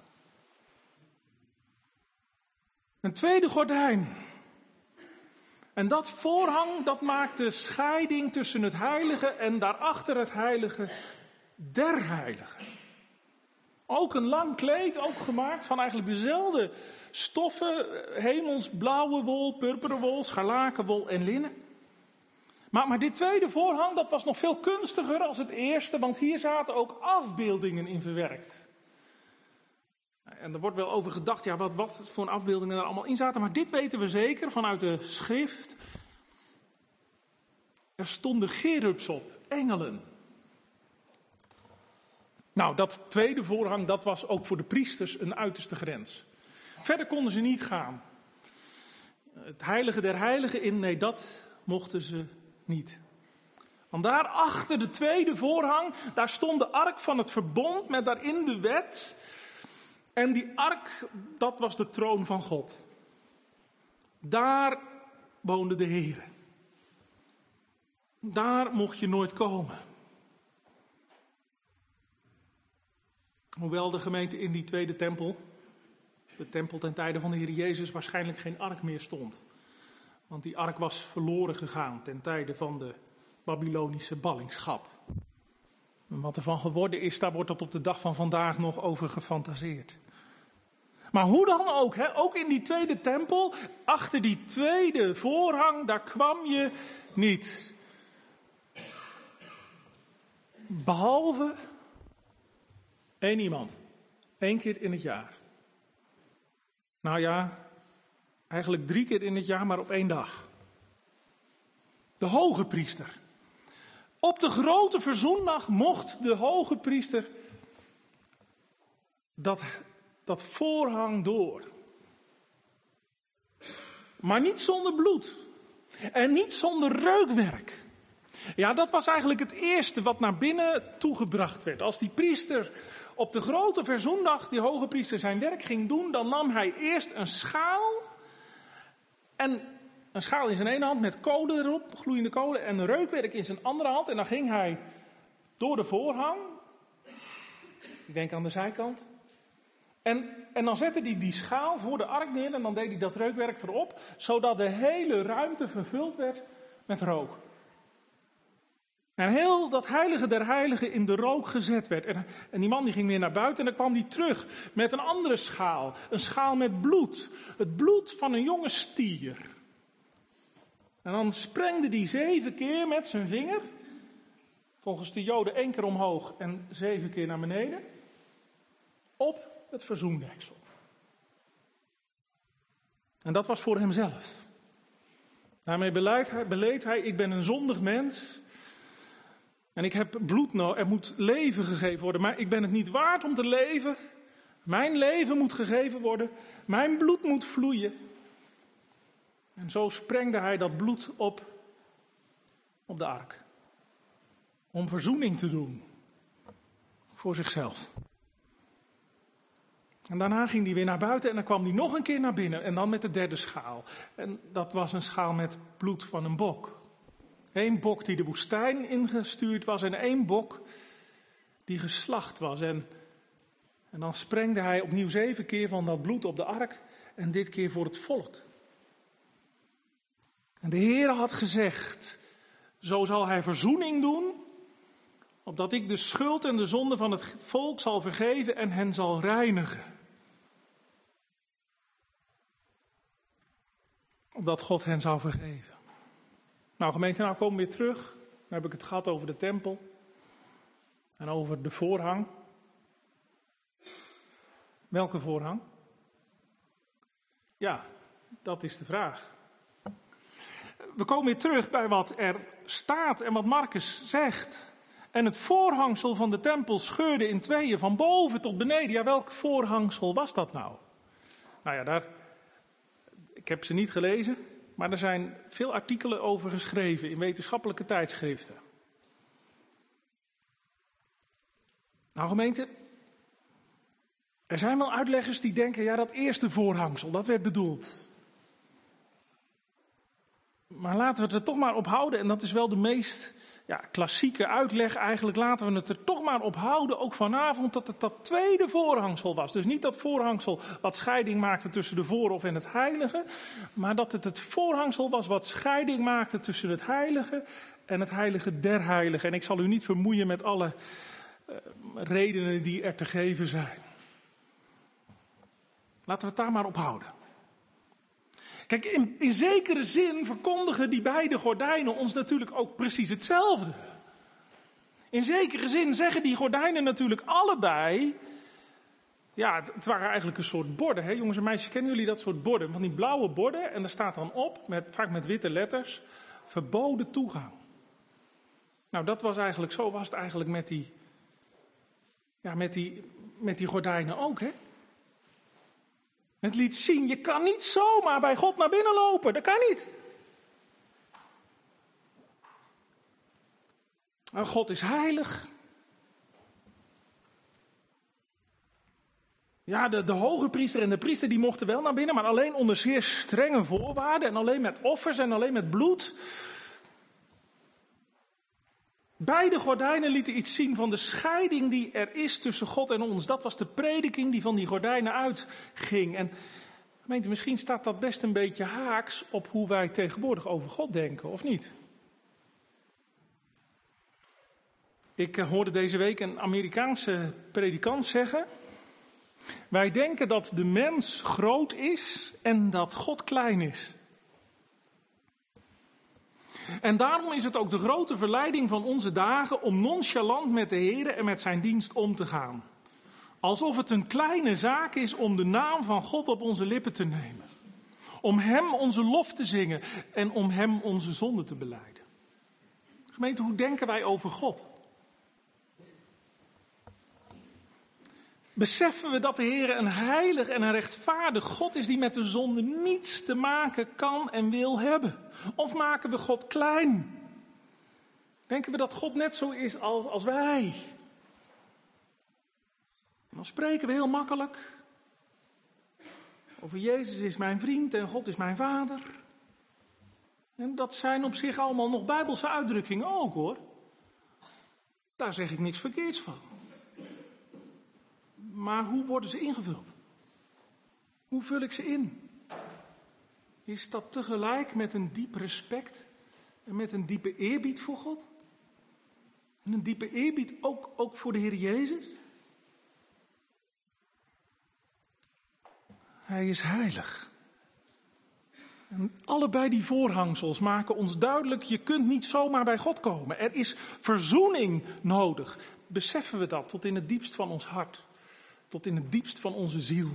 Een tweede gordijn. En dat voorhang, dat maakt de scheiding tussen het heilige en daarachter het heilige der heiligen. Ook een lang kleed, ook gemaakt van eigenlijk dezelfde stoffen. Hemelsblauwe wol, purperen wol, scharlakenwol en linnen. Maar dit tweede voorhang, dat was nog veel kunstiger als het eerste, want hier zaten ook afbeeldingen in verwerkt. En er wordt wel over gedacht, ja, wat voor afbeeldingen er allemaal in zaten. Maar dit weten we zeker vanuit de schrift. Er stonden cherubs op, engelen. Nou, dat tweede voorhang, dat was ook voor de priesters een uiterste grens. Verder konden ze niet gaan. Het heilige der heiligen in, nee, dat mochten ze niet. Want daar achter de tweede voorhang, daar stond de ark van het verbond met daarin de wet. En die ark, dat was de troon van God. Daar woonde de Heer. Daar mocht je nooit komen. Hoewel de gemeente in die tweede tempel, de tempel ten tijde van de Heer Jezus, waarschijnlijk geen ark meer stond. Want die ark was verloren gegaan ten tijde van de Babylonische ballingschap. En wat er van geworden is, daar wordt tot op de dag van vandaag nog over gefantaseerd. Maar hoe dan ook, ook in die tweede tempel, achter die tweede voorhang, daar kwam je niet. Behalve één iemand. 1 keer in het jaar. Nou ja, eigenlijk 3 keer in het jaar, maar op 1 dag. De hoge priester. Op de grote verzoendag mocht de hoge priester dat voorhang door. Maar niet zonder bloed. En niet zonder reukwerk. Ja, dat was eigenlijk het eerste wat naar binnen toegebracht werd. Als die priester op de grote verzoendag, die hoge priester, zijn werk ging doen, dan nam hij eerst een schaal. En een schaal in zijn ene hand met kolen erop, gloeiende kolen, en reukwerk in zijn andere hand. En dan ging hij door de voorhang. Ik denk aan de zijkant. En dan zette hij die schaal voor de ark neer en dan deed hij dat reukwerk erop, zodat de hele ruimte vervuld werd met rook. En heel dat heilige der heiligen in de rook gezet werd. En die man die ging weer naar buiten en dan kwam hij terug met een andere schaal. Een schaal met bloed. Het bloed van een jonge stier. En dan sprengde hij 7 keer met zijn vinger. Volgens de Joden 1 keer omhoog en 7 keer naar beneden. Op het verzoendeksel. En dat was voor hemzelf. Daarmee beleed hij, ik ben een zondig mens. En ik heb bloed nodig, er moet leven gegeven worden. Maar ik ben het niet waard om te leven. Mijn leven moet gegeven worden. Mijn bloed moet vloeien. En zo sprengde hij dat bloed op de ark. Om verzoening te doen. Voor zichzelf. En daarna ging hij weer naar buiten en dan kwam hij nog een keer naar binnen. En dan met de derde schaal. En dat was een schaal met bloed van een bok. 1 bok die de woestijn ingestuurd was en 1 bok die geslacht was. En dan sprengde hij opnieuw 7 keer van dat bloed op de ark en dit keer voor het volk. En de Heer had gezegd, zo zal hij verzoening doen, opdat ik de schuld en de zonde van het volk zal vergeven en hen zal reinigen. Opdat God hen zou vergeven. Nou gemeente, nou komen we weer terug. Dan heb ik het gehad over de tempel. En over de voorhang. Welke voorhang? Ja, dat is de vraag. We komen weer terug bij wat er staat en wat Marcus zegt. En het voorhangsel van de tempel scheurde in tweeën, van boven tot beneden. Ja, welk voorhangsel was dat nou? Nou ja, ik heb ze niet gelezen. Maar er zijn veel artikelen over geschreven in wetenschappelijke tijdschriften. Nou gemeente, er zijn wel uitleggers die denken, ja dat eerste voorhangsel, dat werd bedoeld. Maar laten we het er toch maar op houden, en dat is wel de meest klassieke uitleg eigenlijk, laten we het er toch maar op houden, ook vanavond, dat het dat tweede voorhangsel was. Dus niet dat voorhangsel wat scheiding maakte tussen de voorhof en het heilige, maar dat het voorhangsel was wat scheiding maakte tussen het heilige en het heilige der heiligen. En ik zal u niet vermoeien met alle redenen die er te geven zijn. Laten we het daar maar op houden. Kijk, in zekere zin verkondigen die beide gordijnen ons natuurlijk ook precies hetzelfde. In zekere zin zeggen die gordijnen natuurlijk allebei. Ja, het waren eigenlijk een soort borden. Hè? Jongens en meisjes, kennen jullie dat soort borden? Van die blauwe borden. En daar staat dan op, vaak met witte letters, verboden toegang. Nou, dat was eigenlijk, zo was het eigenlijk met die gordijnen ook. Hè? Het liet zien, je kan niet zomaar bij God naar binnen lopen. Dat kan niet. En God is heilig. Ja, de hoge priester en de priester die mochten wel naar binnen, maar alleen onder zeer strenge voorwaarden en alleen met offers en alleen met bloed. Beide gordijnen lieten iets zien van de scheiding die er is tussen God en ons. Dat was de prediking die van die gordijnen uitging. En gemeente, misschien staat dat best een beetje haaks op hoe wij tegenwoordig over God denken, of niet? Ik hoorde deze week een Amerikaanse predikant zeggen: wij denken dat de mens groot is en dat God klein is. En daarom is het ook de grote verleiding van onze dagen om nonchalant met de Heer en met zijn dienst om te gaan. Alsof het een kleine zaak is om de naam van God op onze lippen te nemen. Om hem onze lof te zingen en om hem onze zonde te belijden. Gemeente, hoe denken wij over God? Beseffen we dat de Heer een heilig en een rechtvaardig God is die met de zonde niets te maken kan en wil hebben? Of maken we God klein? Denken we dat God net zo is als wij? Dan spreken we heel makkelijk over Jezus is mijn vriend en God is mijn vader. En dat zijn op zich allemaal nog Bijbelse uitdrukkingen ook, hoor. Daar zeg ik niks verkeerds van. Maar hoe worden ze ingevuld? Hoe vul ik ze in? Is dat tegelijk met een diep respect en met een diepe eerbied voor God? En een diepe eerbied ook voor de Heer Jezus? Hij is heilig. En allebei die voorhangsels maken ons duidelijk, je kunt niet zomaar bij God komen. Er is verzoening nodig. Beseffen we dat tot in het diepst van ons hart? Tot in het diepst van onze ziel.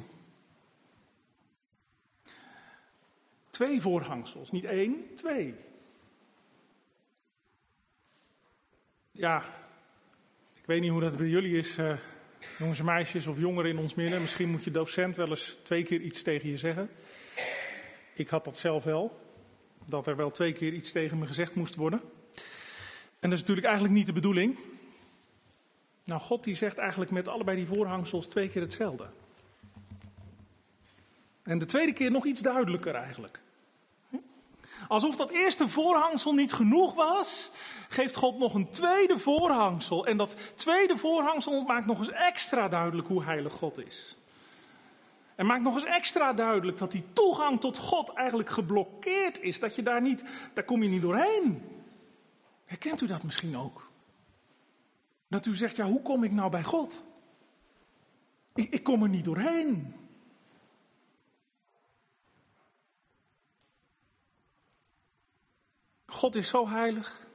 2 voorhangsels, niet 1, 2. Ja, ik weet niet hoe dat bij jullie is, jongens en meisjes of jongeren in ons midden. Misschien moet je docent wel eens 2 keer iets tegen je zeggen. Ik had dat zelf wel, dat er wel 2 keer iets tegen me gezegd moest worden. En dat is natuurlijk eigenlijk niet de bedoeling. Nou, God die zegt eigenlijk met allebei die voorhangsels 2 keer hetzelfde. En de tweede keer nog iets duidelijker eigenlijk. Alsof dat eerste voorhangsel niet genoeg was, geeft God nog een tweede voorhangsel. En dat tweede voorhangsel maakt nog eens extra duidelijk hoe heilig God is. En maakt nog eens extra duidelijk dat die toegang tot God eigenlijk geblokkeerd is. Dat je daar kom je niet doorheen. Herkent u dat misschien ook? Dat u zegt, ja, hoe kom ik nou bij God? Ik kom er niet doorheen. God is zo heilig.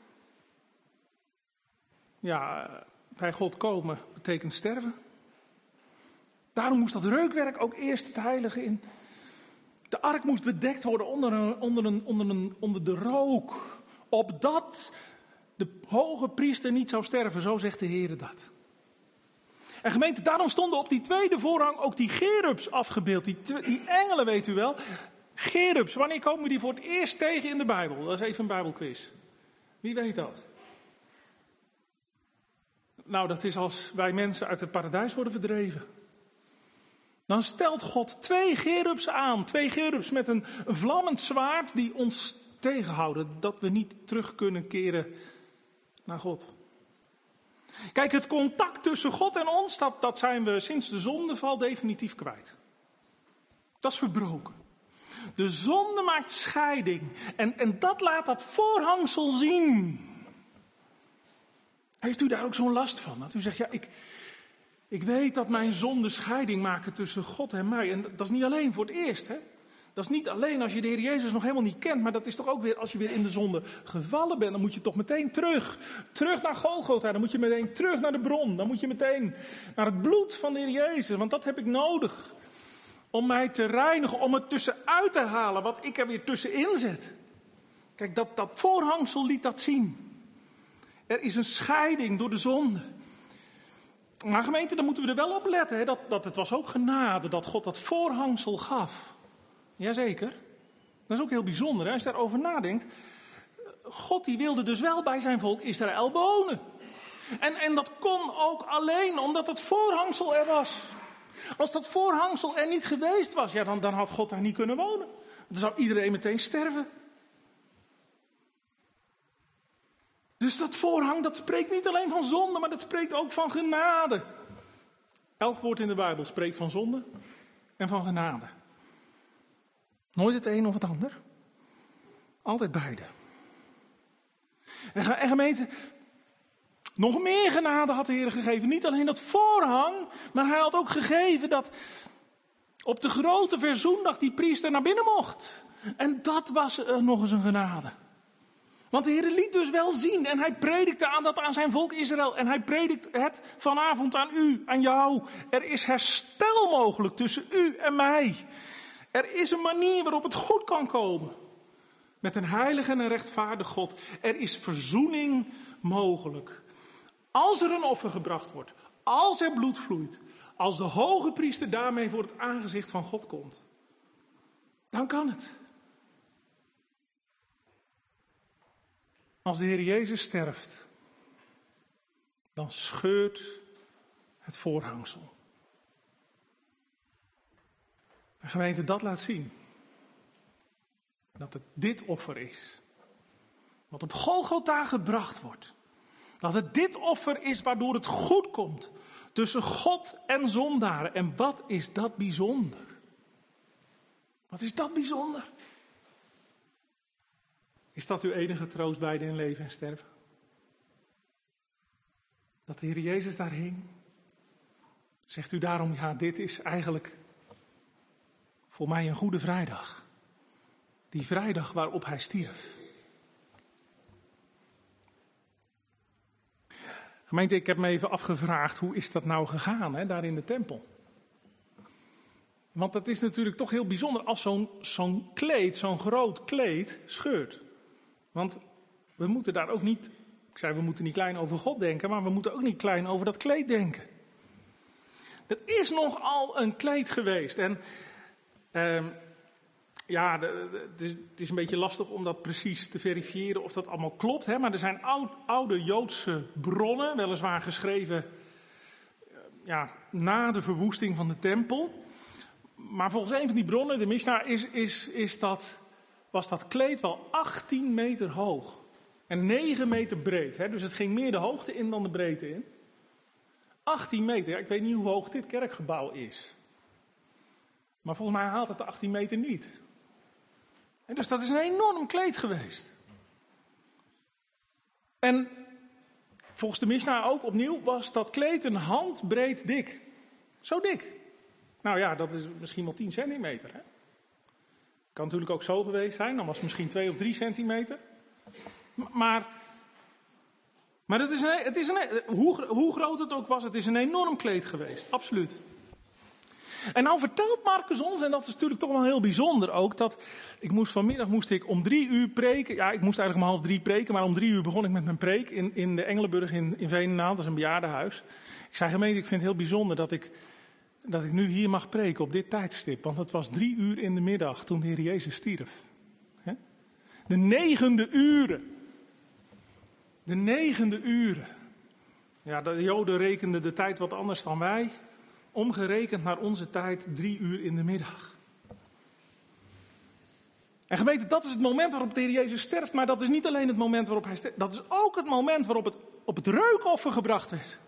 Ja, bij God komen betekent sterven. Daarom moest dat reukwerk ook eerst het heilige in. De ark moest bedekt worden onder de rook. Opdat de hoge priester niet zou sterven, zo zegt de Heer dat. En gemeente, daarom stonden op die tweede voorhang ook die cherubs afgebeeld. Die engelen, weet u wel. Cherubs, wanneer komen die voor het eerst tegen in de Bijbel? Dat is even een Bijbelquiz. Wie weet dat? Nou, dat is als wij mensen uit het paradijs worden verdreven. Dan stelt God 2 cherubs aan. 2 cherubs met een vlammend zwaard die ons tegenhouden. Dat we niet terug kunnen keren naar God. Kijk, het contact tussen God en ons, dat zijn we sinds de zondeval definitief kwijt. Dat is verbroken. De zonde maakt scheiding. En dat laat dat voorhangsel zien. Heeft u daar ook zo'n last van? Dat u zegt, ja, ik weet dat mijn zonde scheiding maken tussen God en mij. En dat is niet alleen voor het eerst, hè. Dat is niet alleen als je de Heer Jezus nog helemaal niet kent, maar dat is toch ook weer als je weer in de zonde gevallen bent. Dan moet je toch meteen terug naar Golgotha. Dan moet je meteen terug naar de bron. Dan moet je meteen naar het bloed van de Heer Jezus. Want dat heb ik nodig om mij te reinigen, om het tussenuit te halen wat ik er weer tussenin zet. Kijk, dat voorhangsel liet dat zien. Er is een scheiding door de zonde. Maar gemeente, dan moeten we er wel op letten. Hè, dat het was ook genade dat God dat voorhangsel gaf. Jazeker. Dat is ook heel bijzonder. Hè, als je daarover nadenkt. God die wilde dus wel bij zijn volk Israël wonen. En dat kon ook alleen omdat het voorhangsel er was. Als dat voorhangsel er niet geweest was, ja, dan had God daar niet kunnen wonen. Dan zou iedereen meteen sterven. Dus dat voorhang, dat spreekt niet alleen van zonde, maar dat spreekt ook van genade. Elk woord in de Bijbel spreekt van zonde en van genade. Nooit het een of het ander. Altijd beide. En gemeente, nog meer genade had de Heer gegeven. Niet alleen dat voorhang, maar hij had ook gegeven dat op de grote verzoendag die priester naar binnen mocht. En dat was nog eens een genade. Want de Heer liet dus wel zien en hij predikte aan zijn volk Israël. En hij predikt het vanavond aan u, aan jou. Er is herstel mogelijk tussen u en mij. Er is een manier waarop het goed kan komen. Met een heilige en een rechtvaardig God. Er is verzoening mogelijk. Als er een offer gebracht wordt. Als er bloed vloeit. Als de hoge priester daarmee voor het aangezicht van God komt. Dan kan het. Als de Heer Jezus sterft. Dan scheurt het voorhangsel. En gemeente, dat laat zien. Dat het dit offer is. Wat op Golgotha gebracht wordt. Dat het dit offer is waardoor het goed komt. Tussen God en zondaren. En wat is dat bijzonder? Wat is dat bijzonder? Is dat uw enige troost beide in leven en sterven? Dat de Heer Jezus daar hing? Zegt u daarom, ja, dit is eigenlijk voor mij een goede vrijdag. Die vrijdag waarop hij stierf. Gemeente, ik heb me even afgevraagd, hoe is dat nou gegaan, hè, daar in de tempel? Want dat is natuurlijk toch heel bijzonder als zo'n kleed, zo'n groot kleed, scheurt. Want we moeten daar ook niet, ik zei we moeten niet klein over God denken, maar we moeten ook niet klein over dat kleed denken. Het is nogal een kleed geweest en ja, het is een beetje lastig om dat precies te verifiëren of dat allemaal klopt. Hè? Maar er zijn oude Joodse bronnen, weliswaar geschreven na de verwoesting van de tempel. Maar volgens een van die bronnen, de Mishnah, was dat kleed wel 18 meter hoog. En 9 meter breed. Hè? Dus het ging meer de hoogte in dan de breedte in. 18 meter, ja, ik weet niet hoe hoog dit kerkgebouw is. Maar volgens mij haalt het de 18 meter niet. En dus dat is een enorm kleed geweest. En volgens de Mishnah ook opnieuw was dat kleed een handbreed dik. Zo dik. Nou ja, dat is misschien wel 10 centimeter. Hè? Kan natuurlijk ook zo geweest zijn. Dan was het misschien 2 of 3 centimeter. Maar hoe groot het ook was, het is een enorm kleed geweest. Absoluut. En nou vertelt Marcus ons, en dat is natuurlijk toch wel heel bijzonder ook, dat vanmiddag moest ik om 3 uur preken. Ja, ik moest eigenlijk om 2:30 preken, maar om 3 uur begon ik met mijn preek in de Engelenburg in Veenendaal. Dat is een bejaardenhuis. Ik zei, gemeente, ik vind het heel bijzonder dat ik nu hier mag preken op dit tijdstip. Want het was 3 uur in de middag toen de Heer Jezus stierf. De 9e uren. De 9e uren. Ja, de Joden rekenden de tijd wat anders dan wij. Omgerekend naar onze tijd 3 uur in de middag. En gemeente, dat is het moment waarop de Heer Jezus sterft. Maar dat is niet alleen het moment waarop hij sterft. Dat is ook het moment waarop op het reukoffer gebracht werd.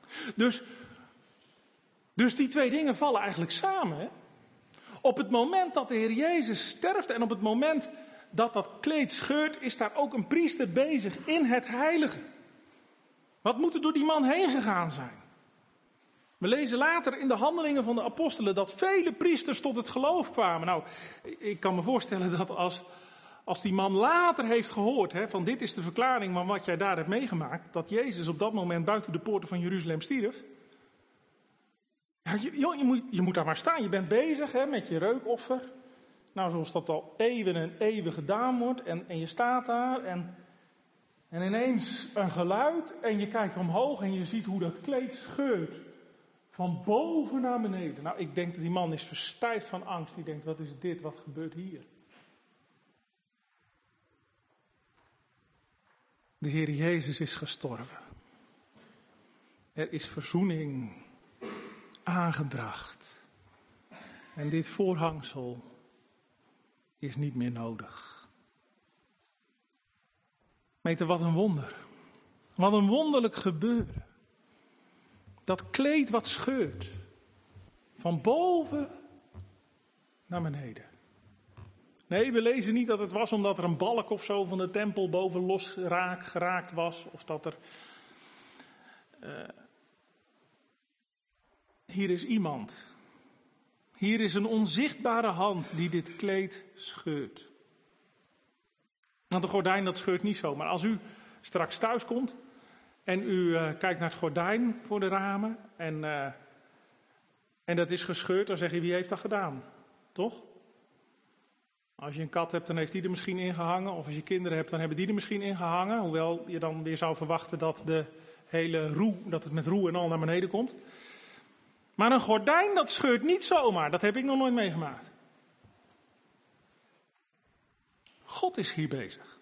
Dus die twee dingen vallen eigenlijk samen. Hè? Op het moment dat de Heer Jezus sterft en op het moment dat kleed scheurt, is daar ook een priester bezig in het heilige. Wat moet er door die man heen gegaan zijn? We lezen later in de handelingen van de apostelen dat vele priesters tot het geloof kwamen. Nou, ik kan me voorstellen dat als die man later heeft gehoord, van dit is de verklaring van wat jij daar hebt meegemaakt, dat Jezus op dat moment buiten de poorten van Jeruzalem stierf. Ja, je moet daar maar staan, je bent bezig met je reukoffer. Nou, zoals dat al eeuwen en eeuwen gedaan wordt en je staat daar en ineens een geluid en je kijkt omhoog en je ziet hoe dat kleed scheurt. Van boven naar beneden. Nou, ik denk dat die man is verstijfd van angst. Die denkt, wat is dit? Wat gebeurt hier? De Heer Jezus is gestorven. Er is verzoening aangebracht. En dit voorhangsel is niet meer nodig. Gemeente, wat een wonder. Wat een wonderlijk gebeuren. Dat kleed wat scheurt. Van boven naar beneden. Nee, we lezen niet dat het was omdat er een balk of zo van de tempel boven los geraakt was. Of dat er... Hier is iemand. Hier is een onzichtbare hand die dit kleed scheurt. Want de gordijn dat scheurt niet zo. Maar als u straks thuis komt en u kijkt naar het gordijn voor de ramen en dat is gescheurd, dan zeg je, wie heeft dat gedaan? Toch? Als je een kat hebt, dan heeft die er misschien in gehangen. Of als je kinderen hebt, dan hebben die er misschien in gehangen. Hoewel je dan weer zou verwachten dat de hele roe, dat het met roe en al naar beneden komt. Maar een gordijn, dat scheurt niet zomaar. Dat heb ik nog nooit meegemaakt. God is hier bezig.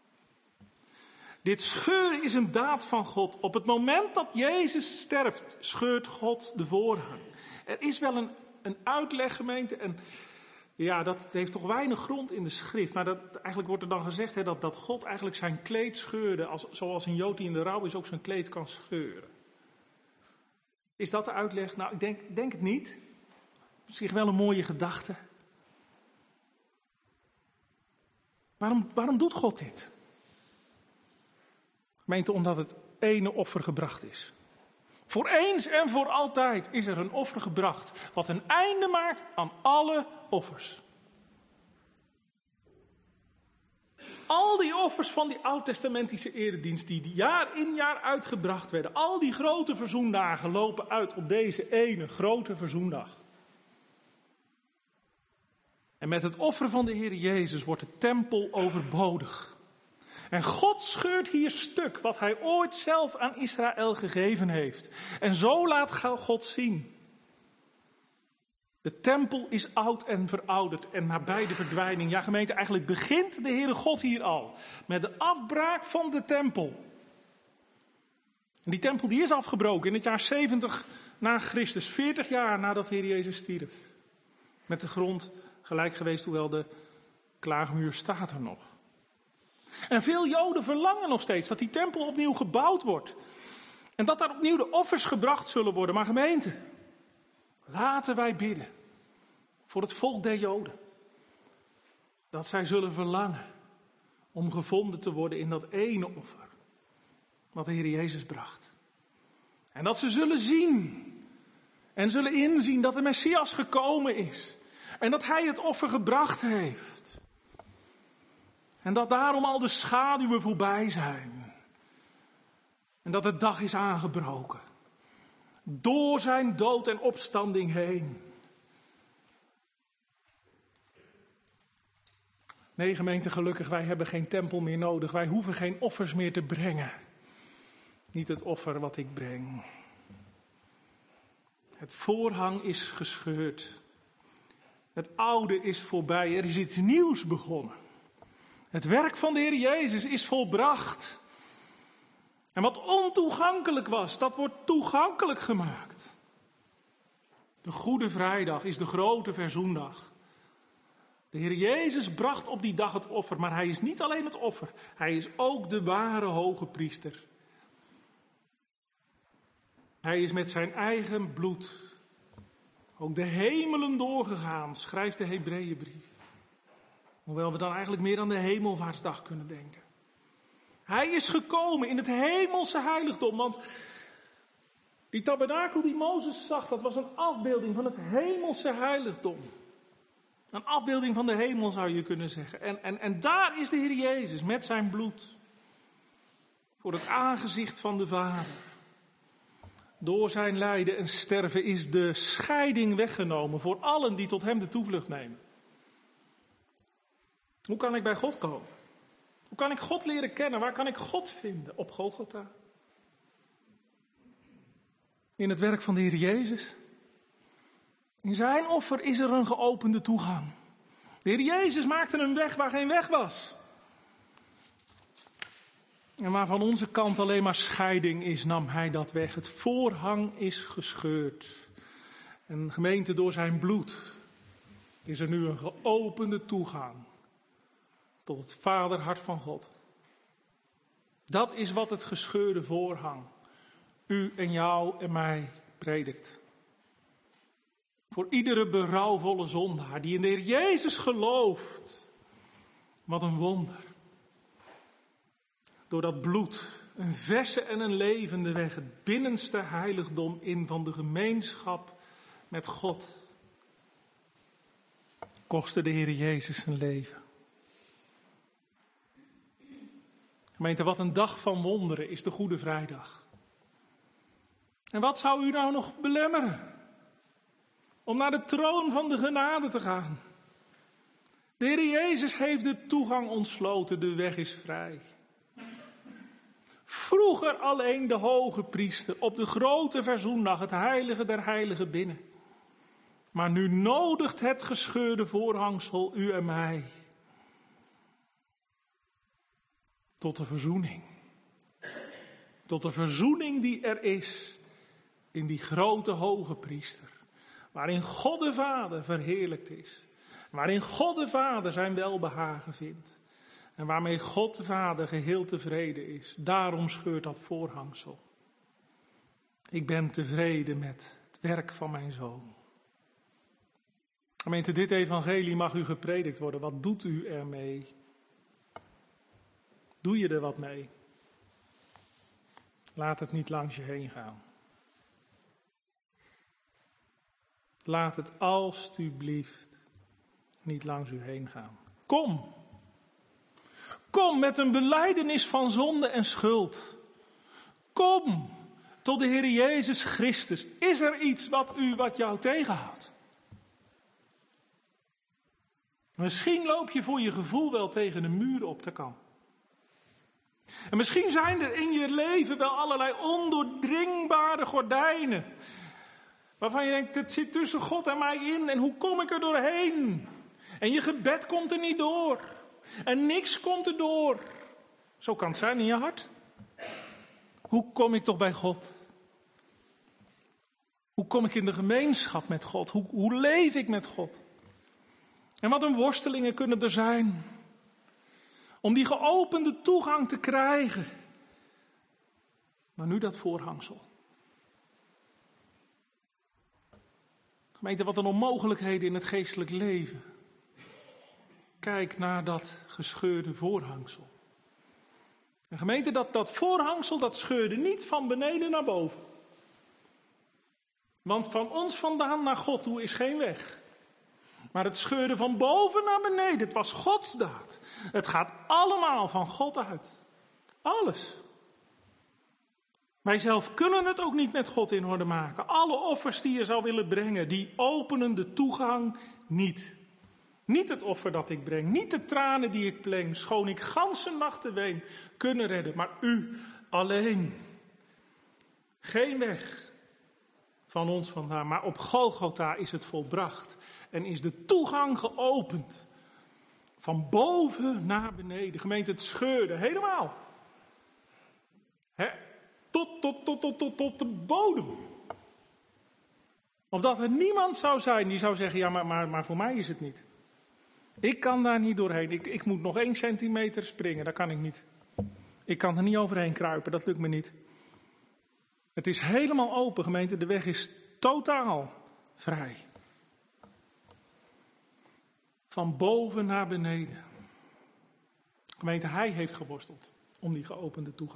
Dit scheuren is een daad van God. Op het moment dat Jezus sterft, scheurt God de voorhang. Er is wel een uitleg, gemeente, en ja, dat heeft toch weinig grond in de schrift. Maar eigenlijk wordt er dan gezegd dat God eigenlijk zijn kleed scheurde, zoals een Jood die in de rouw is ook zijn kleed kan scheuren. Is dat de uitleg? Nou, ik denk het niet. Op zich wel een mooie gedachte. Waarom doet God dit? Gemeente, omdat het ene offer gebracht is. Voor eens en voor altijd is er een offer gebracht, wat een einde maakt aan alle offers. Al die offers van die oud-testamentische eredienst die jaar in jaar uitgebracht werden, al die grote verzoendagen lopen uit op deze ene grote verzoendag. En met het offer van de Heer Jezus wordt de tempel overbodig. En God scheurt hier stuk wat hij ooit zelf aan Israël gegeven heeft. En zo laat God zien. De tempel is oud en verouderd en nabij de verdwijning. Ja, gemeente, eigenlijk begint de Heere God hier al. Met de afbraak van de tempel. En die tempel die is afgebroken in het jaar 70 na Christus. 40 jaar nadat de Heer Jezus stierf. Met de grond gelijk geweest, hoewel de klaagmuur staat er nog. En veel Joden verlangen nog steeds dat die tempel opnieuw gebouwd wordt. En dat daar opnieuw de offers gebracht zullen worden. Maar gemeente, laten wij bidden voor het volk der Joden. Dat zij zullen verlangen om gevonden te worden in dat ene offer. Wat de Heer Jezus bracht. En dat ze zullen zien en zullen inzien dat de Messias gekomen is. En dat hij het offer gebracht heeft. En dat daarom al de schaduwen voorbij zijn. En dat de dag is aangebroken. Door zijn dood en opstanding heen. Nee, gemeente, gelukkig, wij hebben geen tempel meer nodig. Wij hoeven geen offers meer te brengen. Niet het offer wat ik breng. Het voorhang is gescheurd. Het oude is voorbij. Er is iets nieuws begonnen. Het werk van de Heer Jezus is volbracht. En wat ontoegankelijk was, dat wordt toegankelijk gemaakt. De Goede Vrijdag is de grote verzoendag. De Heer Jezus bracht op die dag het offer, maar hij is niet alleen het offer. Hij is ook de ware hoge priester. Hij is met zijn eigen bloed ook de hemelen doorgegaan, schrijft de Hebreeënbrief. Hoewel we dan eigenlijk meer aan de hemelvaartsdag kunnen denken. Hij is gekomen in het hemelse heiligdom, want Die tabernakel die Mozes zag, dat was een afbeelding van het hemelse heiligdom. Een afbeelding van de hemel zou je kunnen zeggen. En daar is de Heer Jezus met zijn bloed. Voor het aangezicht van de Vader. Door zijn lijden en sterven is de scheiding weggenomen voor allen die tot hem de toevlucht nemen. Hoe kan ik bij God komen? Hoe kan ik God leren kennen? Waar kan ik God vinden? Op Golgotha. In het werk van de Heer Jezus. In zijn offer is er een geopende toegang. De Heer Jezus maakte een weg waar geen weg was. En waar van onze kant alleen maar scheiding is, nam hij dat weg. Het voorhang is gescheurd. En gemeente, door zijn bloed is er nu een geopende toegang tot het vaderhart van God. Dat is wat het gescheurde voorhang u en jou en mij predikt. Voor iedere berouwvolle zondaar die in de Heer Jezus gelooft. Wat een wonder. Door dat bloed, een verse en een levende weg, het binnenste heiligdom in van de gemeenschap met God. Kostte de Heer Jezus zijn leven. Gemeente, wat een dag van wonderen is de Goede Vrijdag. En wat zou u nou nog belemmeren om naar de troon van de genade te gaan? De Heer Jezus heeft de toegang ontsloten, de weg is vrij. Vroeger alleen de hoge priester op de grote verzoendag, het heilige der heiligen binnen. Maar nu nodigt het gescheurde voorhangsel u en mij tot de verzoening. Tot de verzoening die er is in die grote hoge priester. Waarin God de Vader verheerlijkt is. Waarin God de Vader zijn welbehagen vindt. En waarmee God de Vader geheel tevreden is. Daarom scheurt dat voorhangsel. Ik ben tevreden met het werk van mijn Zoon. Gemeente, dit evangelie mag u gepredikt worden. Wat doet u ermee? Doe je er wat mee? Laat het niet langs je heen gaan. Laat het alstublieft niet langs u heen gaan. Kom. Kom met een belijdenis van zonde en schuld. Kom tot de Heer Jezus Christus. Is er iets wat jou tegenhoudt? Misschien loop je voor je gevoel wel tegen de muur op, dat kan. En misschien zijn er in je leven wel allerlei ondoordringbare gordijnen. Waarvan je denkt, het zit tussen God en mij in. En hoe kom ik er doorheen? En je gebed komt er niet door. En niks komt er door. Zo kan het zijn in je hart. Hoe kom ik toch bij God? Hoe kom ik in de gemeenschap met God? Hoe leef ik met God? En wat een worstelingen kunnen er zijn. Om die geopende toegang te krijgen. Maar nu dat voorhangsel. Gemeente, wat een onmogelijkheden in het geestelijk leven. Kijk naar dat gescheurde voorhangsel. En gemeente, dat voorhangsel, dat scheurde niet van beneden naar boven. Want van ons vandaan naar God toe is geen weg. Maar het scheurde van boven naar beneden. Het was Gods daad. Het gaat allemaal van God uit. Alles. Wij zelf kunnen het ook niet met God in orde maken. Alle offers die je zou willen brengen, die openen de toegang niet. Niet het offer dat ik breng, niet de tranen die ik pleng, schoon ik ganse nachten ween, kunnen redden. Maar u alleen. Geen weg van ons vandaan, maar op Golgotha is het volbracht. En is de toegang geopend. Van boven naar beneden. Gemeente, het scheurde helemaal. Tot de bodem. Opdat er niemand zou zijn die zou zeggen, ja, maar voor mij is het niet. Ik kan daar niet doorheen. Ik moet nog 1 centimeter springen, dat kan ik niet. Ik kan er niet overheen kruipen, dat lukt me niet. Het is helemaal open, gemeente. De weg is totaal vrij. Van boven naar beneden. Gemeente, hij heeft geworsteld om die geopende toegang.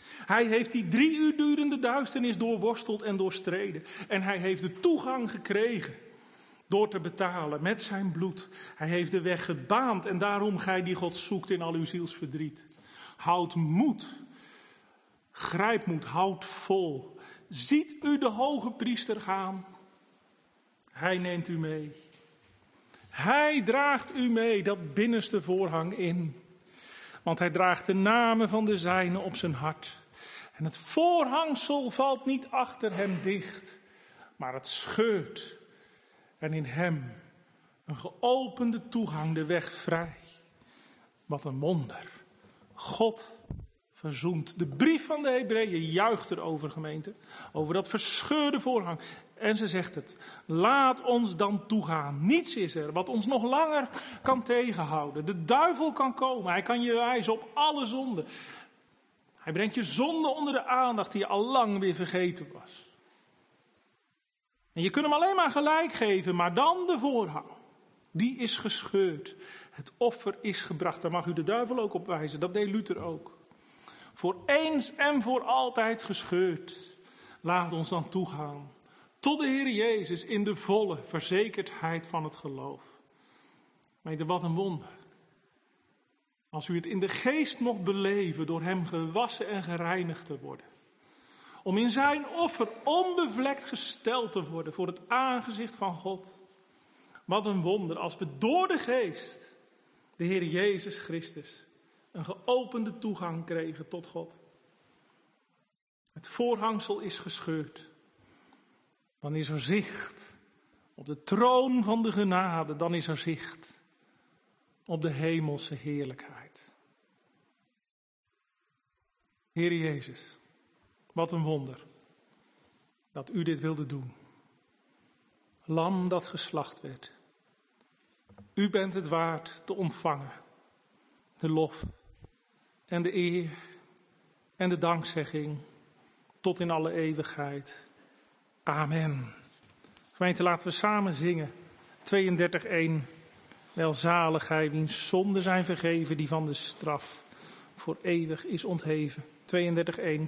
Hij heeft die 3 uur durende duisternis doorworsteld en doorstreden. En hij heeft de toegang gekregen door te betalen met zijn bloed. Hij heeft de weg gebaand en daarom gij die God zoekt in al uw zielsverdriet. Houd moed, grijp moed, houd vol. Ziet u de hoge priester gaan? Hij neemt u mee. Hij draagt u mee dat binnenste voorhang in. Want hij draagt de namen van de zijnen op zijn hart. En het voorhangsel valt niet achter hem dicht, maar het scheurt. En in hem een geopende toegang, de weg vrij. Wat een wonder. God verzoent. De brief van de Hebreeën juicht erover, gemeente. Over dat verscheurde voorhang. En ze zegt het. Laat ons dan toegaan. Niets is er wat ons nog langer kan tegenhouden. De duivel kan komen. Hij kan je wijzen op alle zonden. Hij brengt je zonde onder de aandacht die je al lang weer vergeten was. En je kunt hem alleen maar gelijk geven, maar dan de voorhang. Die is gescheurd. Het offer is gebracht. Daar mag u de duivel ook op wijzen. Dat deed Luther ook. Voor eens en voor altijd gescheurd. Laat ons dan toegaan tot de Heer Jezus in de volle verzekerdheid van het geloof. Weet wat een wonder. Als u het in de geest mocht beleven door hem gewassen en gereinigd te worden. Om in zijn offer onbevlekt gesteld te worden voor het aangezicht van God. Wat een wonder als we door de geest, de Heer Jezus Christus, een geopende toegang kregen tot God. Het voorhangsel is gescheurd. Dan is er zicht op de troon van de genade. Dan is er zicht op de hemelse heerlijkheid. Heer Jezus, wat een wonder dat u dit wilde doen. Lam dat geslacht werd. U bent het waard te ontvangen. De lof en de eer en de dankzegging tot in alle eeuwigheid. Amen. Gemeente, laten we samen zingen. 32:1. Welzalig hij wiens zonden zijn vergeven, die van de straf voor eeuwig is ontheven. 32:1.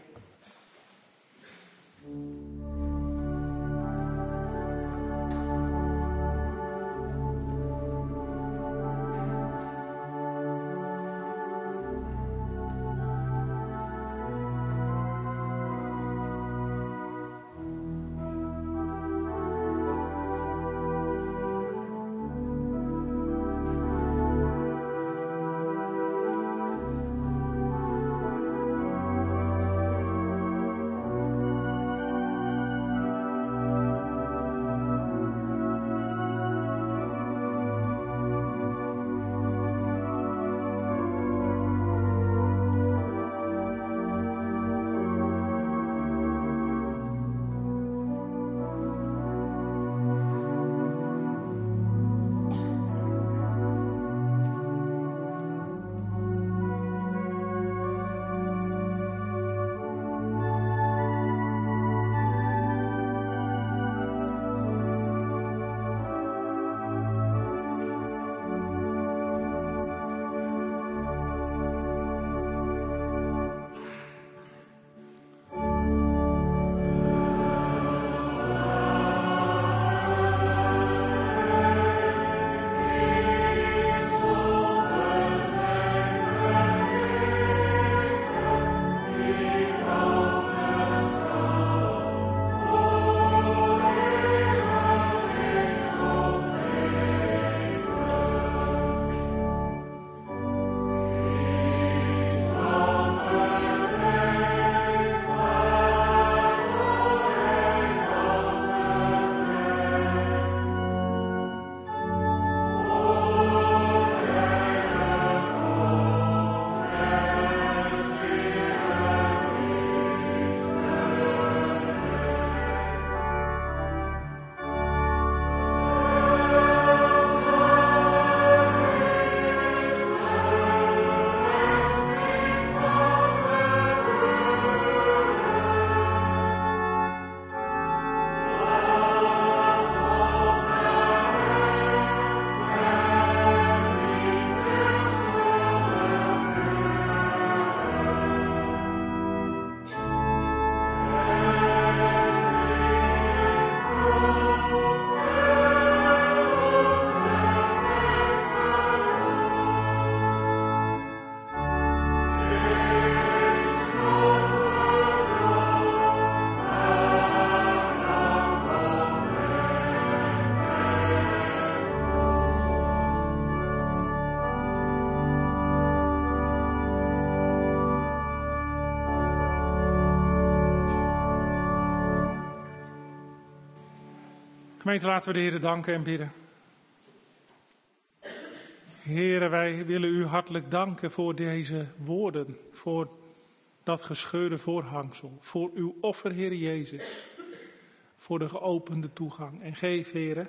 Gemeente, laten we de Heer danken en bidden. Heere, wij willen u hartelijk danken voor deze woorden, voor dat gescheurde voorhangsel, voor uw offer, Heer Jezus, voor de geopende toegang. En geef, Heere,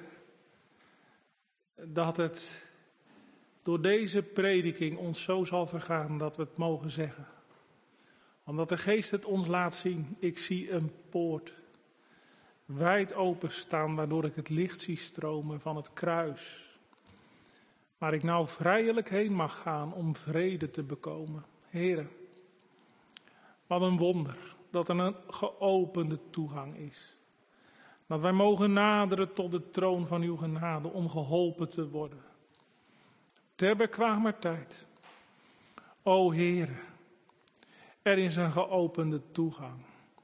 dat het door deze prediking ons zo zal vergaan dat we het mogen zeggen. Omdat de Geest het ons laat zien, ik zie een poort wijd openstaan, waardoor ik het licht zie stromen van het kruis. Waar ik nou vrijelijk heen mag gaan om vrede te bekomen. Heere, wat een wonder dat er een geopende toegang is. Dat wij mogen naderen tot de troon van uw genade om geholpen te worden. Ter bekwamer tijd. O Heere, er is een geopende toegang.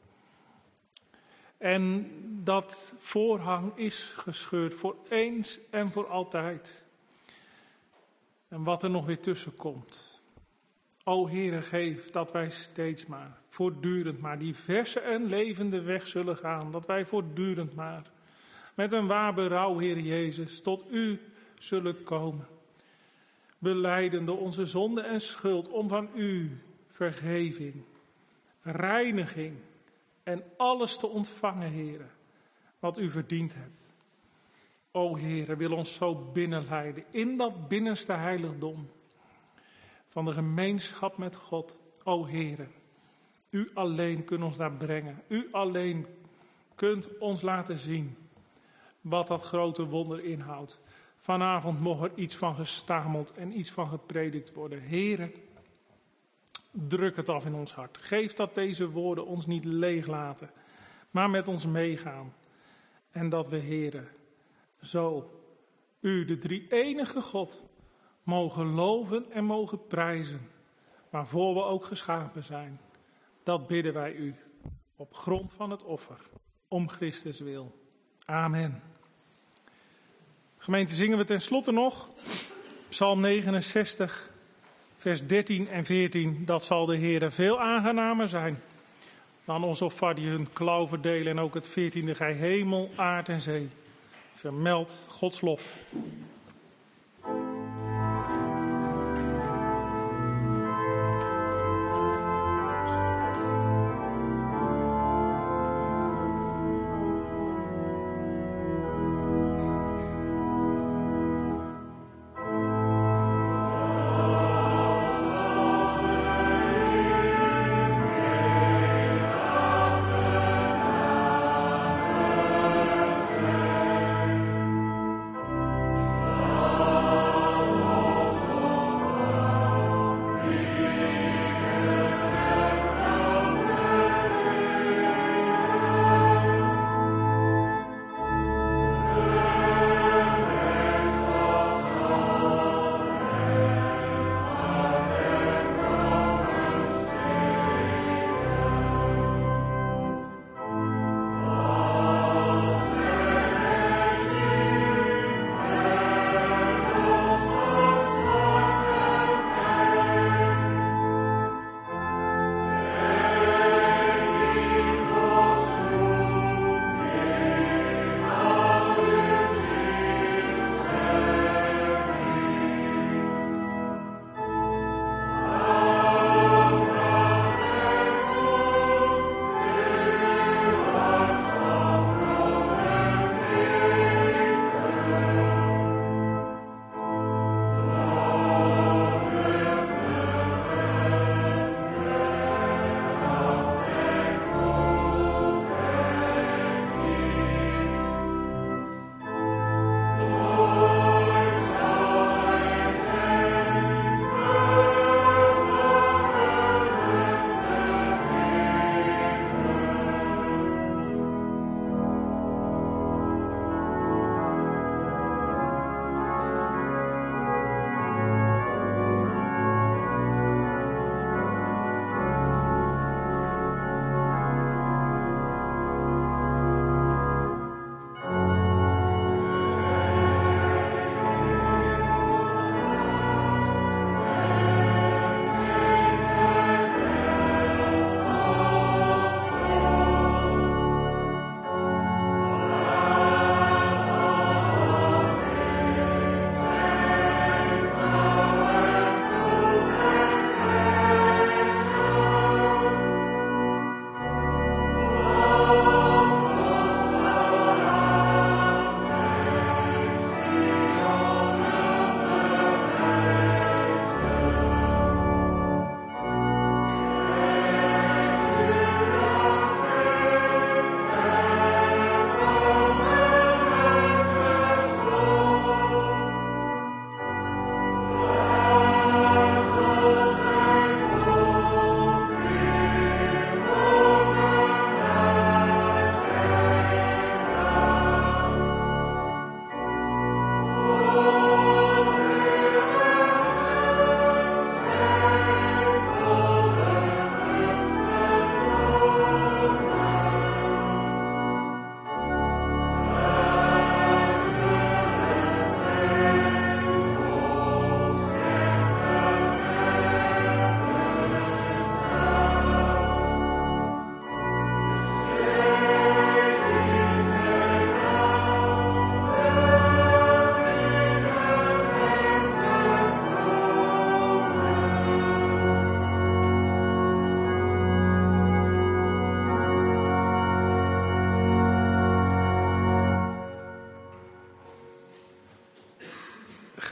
En dat voorhang is gescheurd voor eens en voor altijd. En wat er nog weer tussen komt. O Heere, geef dat wij steeds maar, voortdurend maar, die verse en levende weg zullen gaan. Dat wij voortdurend maar, met een waar berouw, Heer Jezus, tot u zullen komen. Belijdende onze zonde en schuld, om van u vergeving, reiniging en alles te ontvangen, Heere, wat u verdiend hebt. O Heere, wil ons zo binnenleiden in dat binnenste heiligdom van de gemeenschap met God. O Heere, u alleen kunt ons daar brengen. U alleen kunt ons laten zien wat dat grote wonder inhoudt. Vanavond mocht er iets van gestameld en iets van gepredikt worden. Heere, druk het af in ons hart. Geef dat deze woorden ons niet leeg laten, maar met ons meegaan. En dat we, Heere, zo u, de drie-enige God, mogen loven en mogen prijzen, waarvoor we ook geschapen zijn. Dat bidden wij u op grond van het offer, om Christus wil. Amen. Gemeente, zingen we tenslotte nog Psalm 69, vers 13 en 14. Dat zal de Heere veel aangenamer zijn dan ons op die hun klauw verdelen. En ook het 14e, gij hemel, aard en zee. Vermeld Gods lof.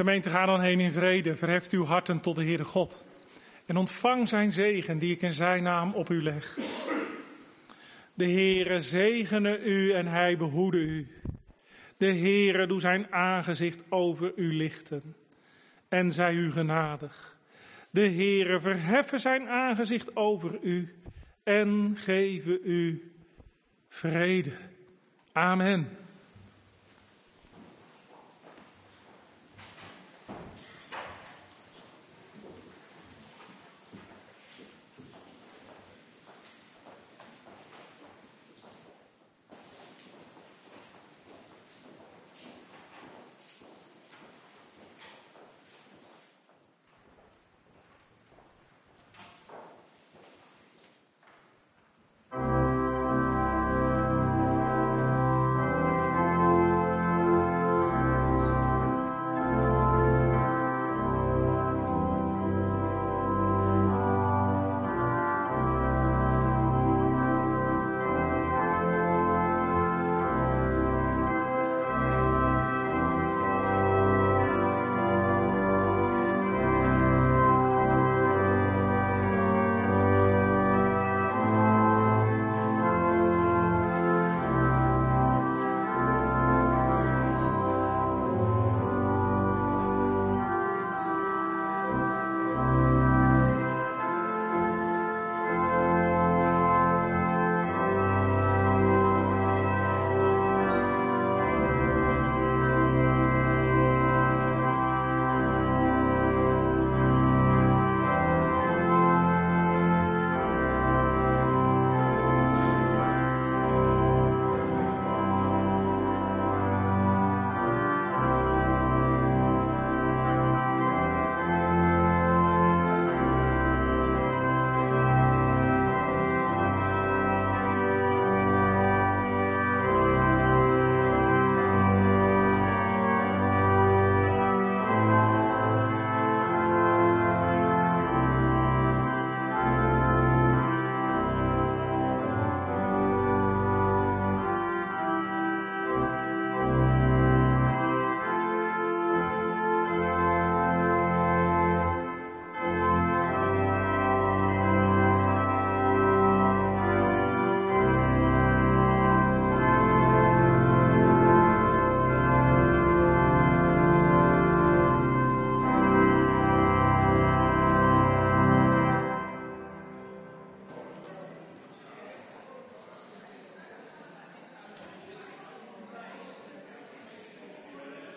Gemeente, ga dan heen in vrede. Verheft uw harten tot de Heere God. En ontvang zijn zegen die ik in zijn naam op u leg. De Heere zegene u en hij behoede u. De Heere doe zijn aangezicht over u lichten en zij u genadig. De Heere verheffen zijn aangezicht over u en geven u vrede. Amen.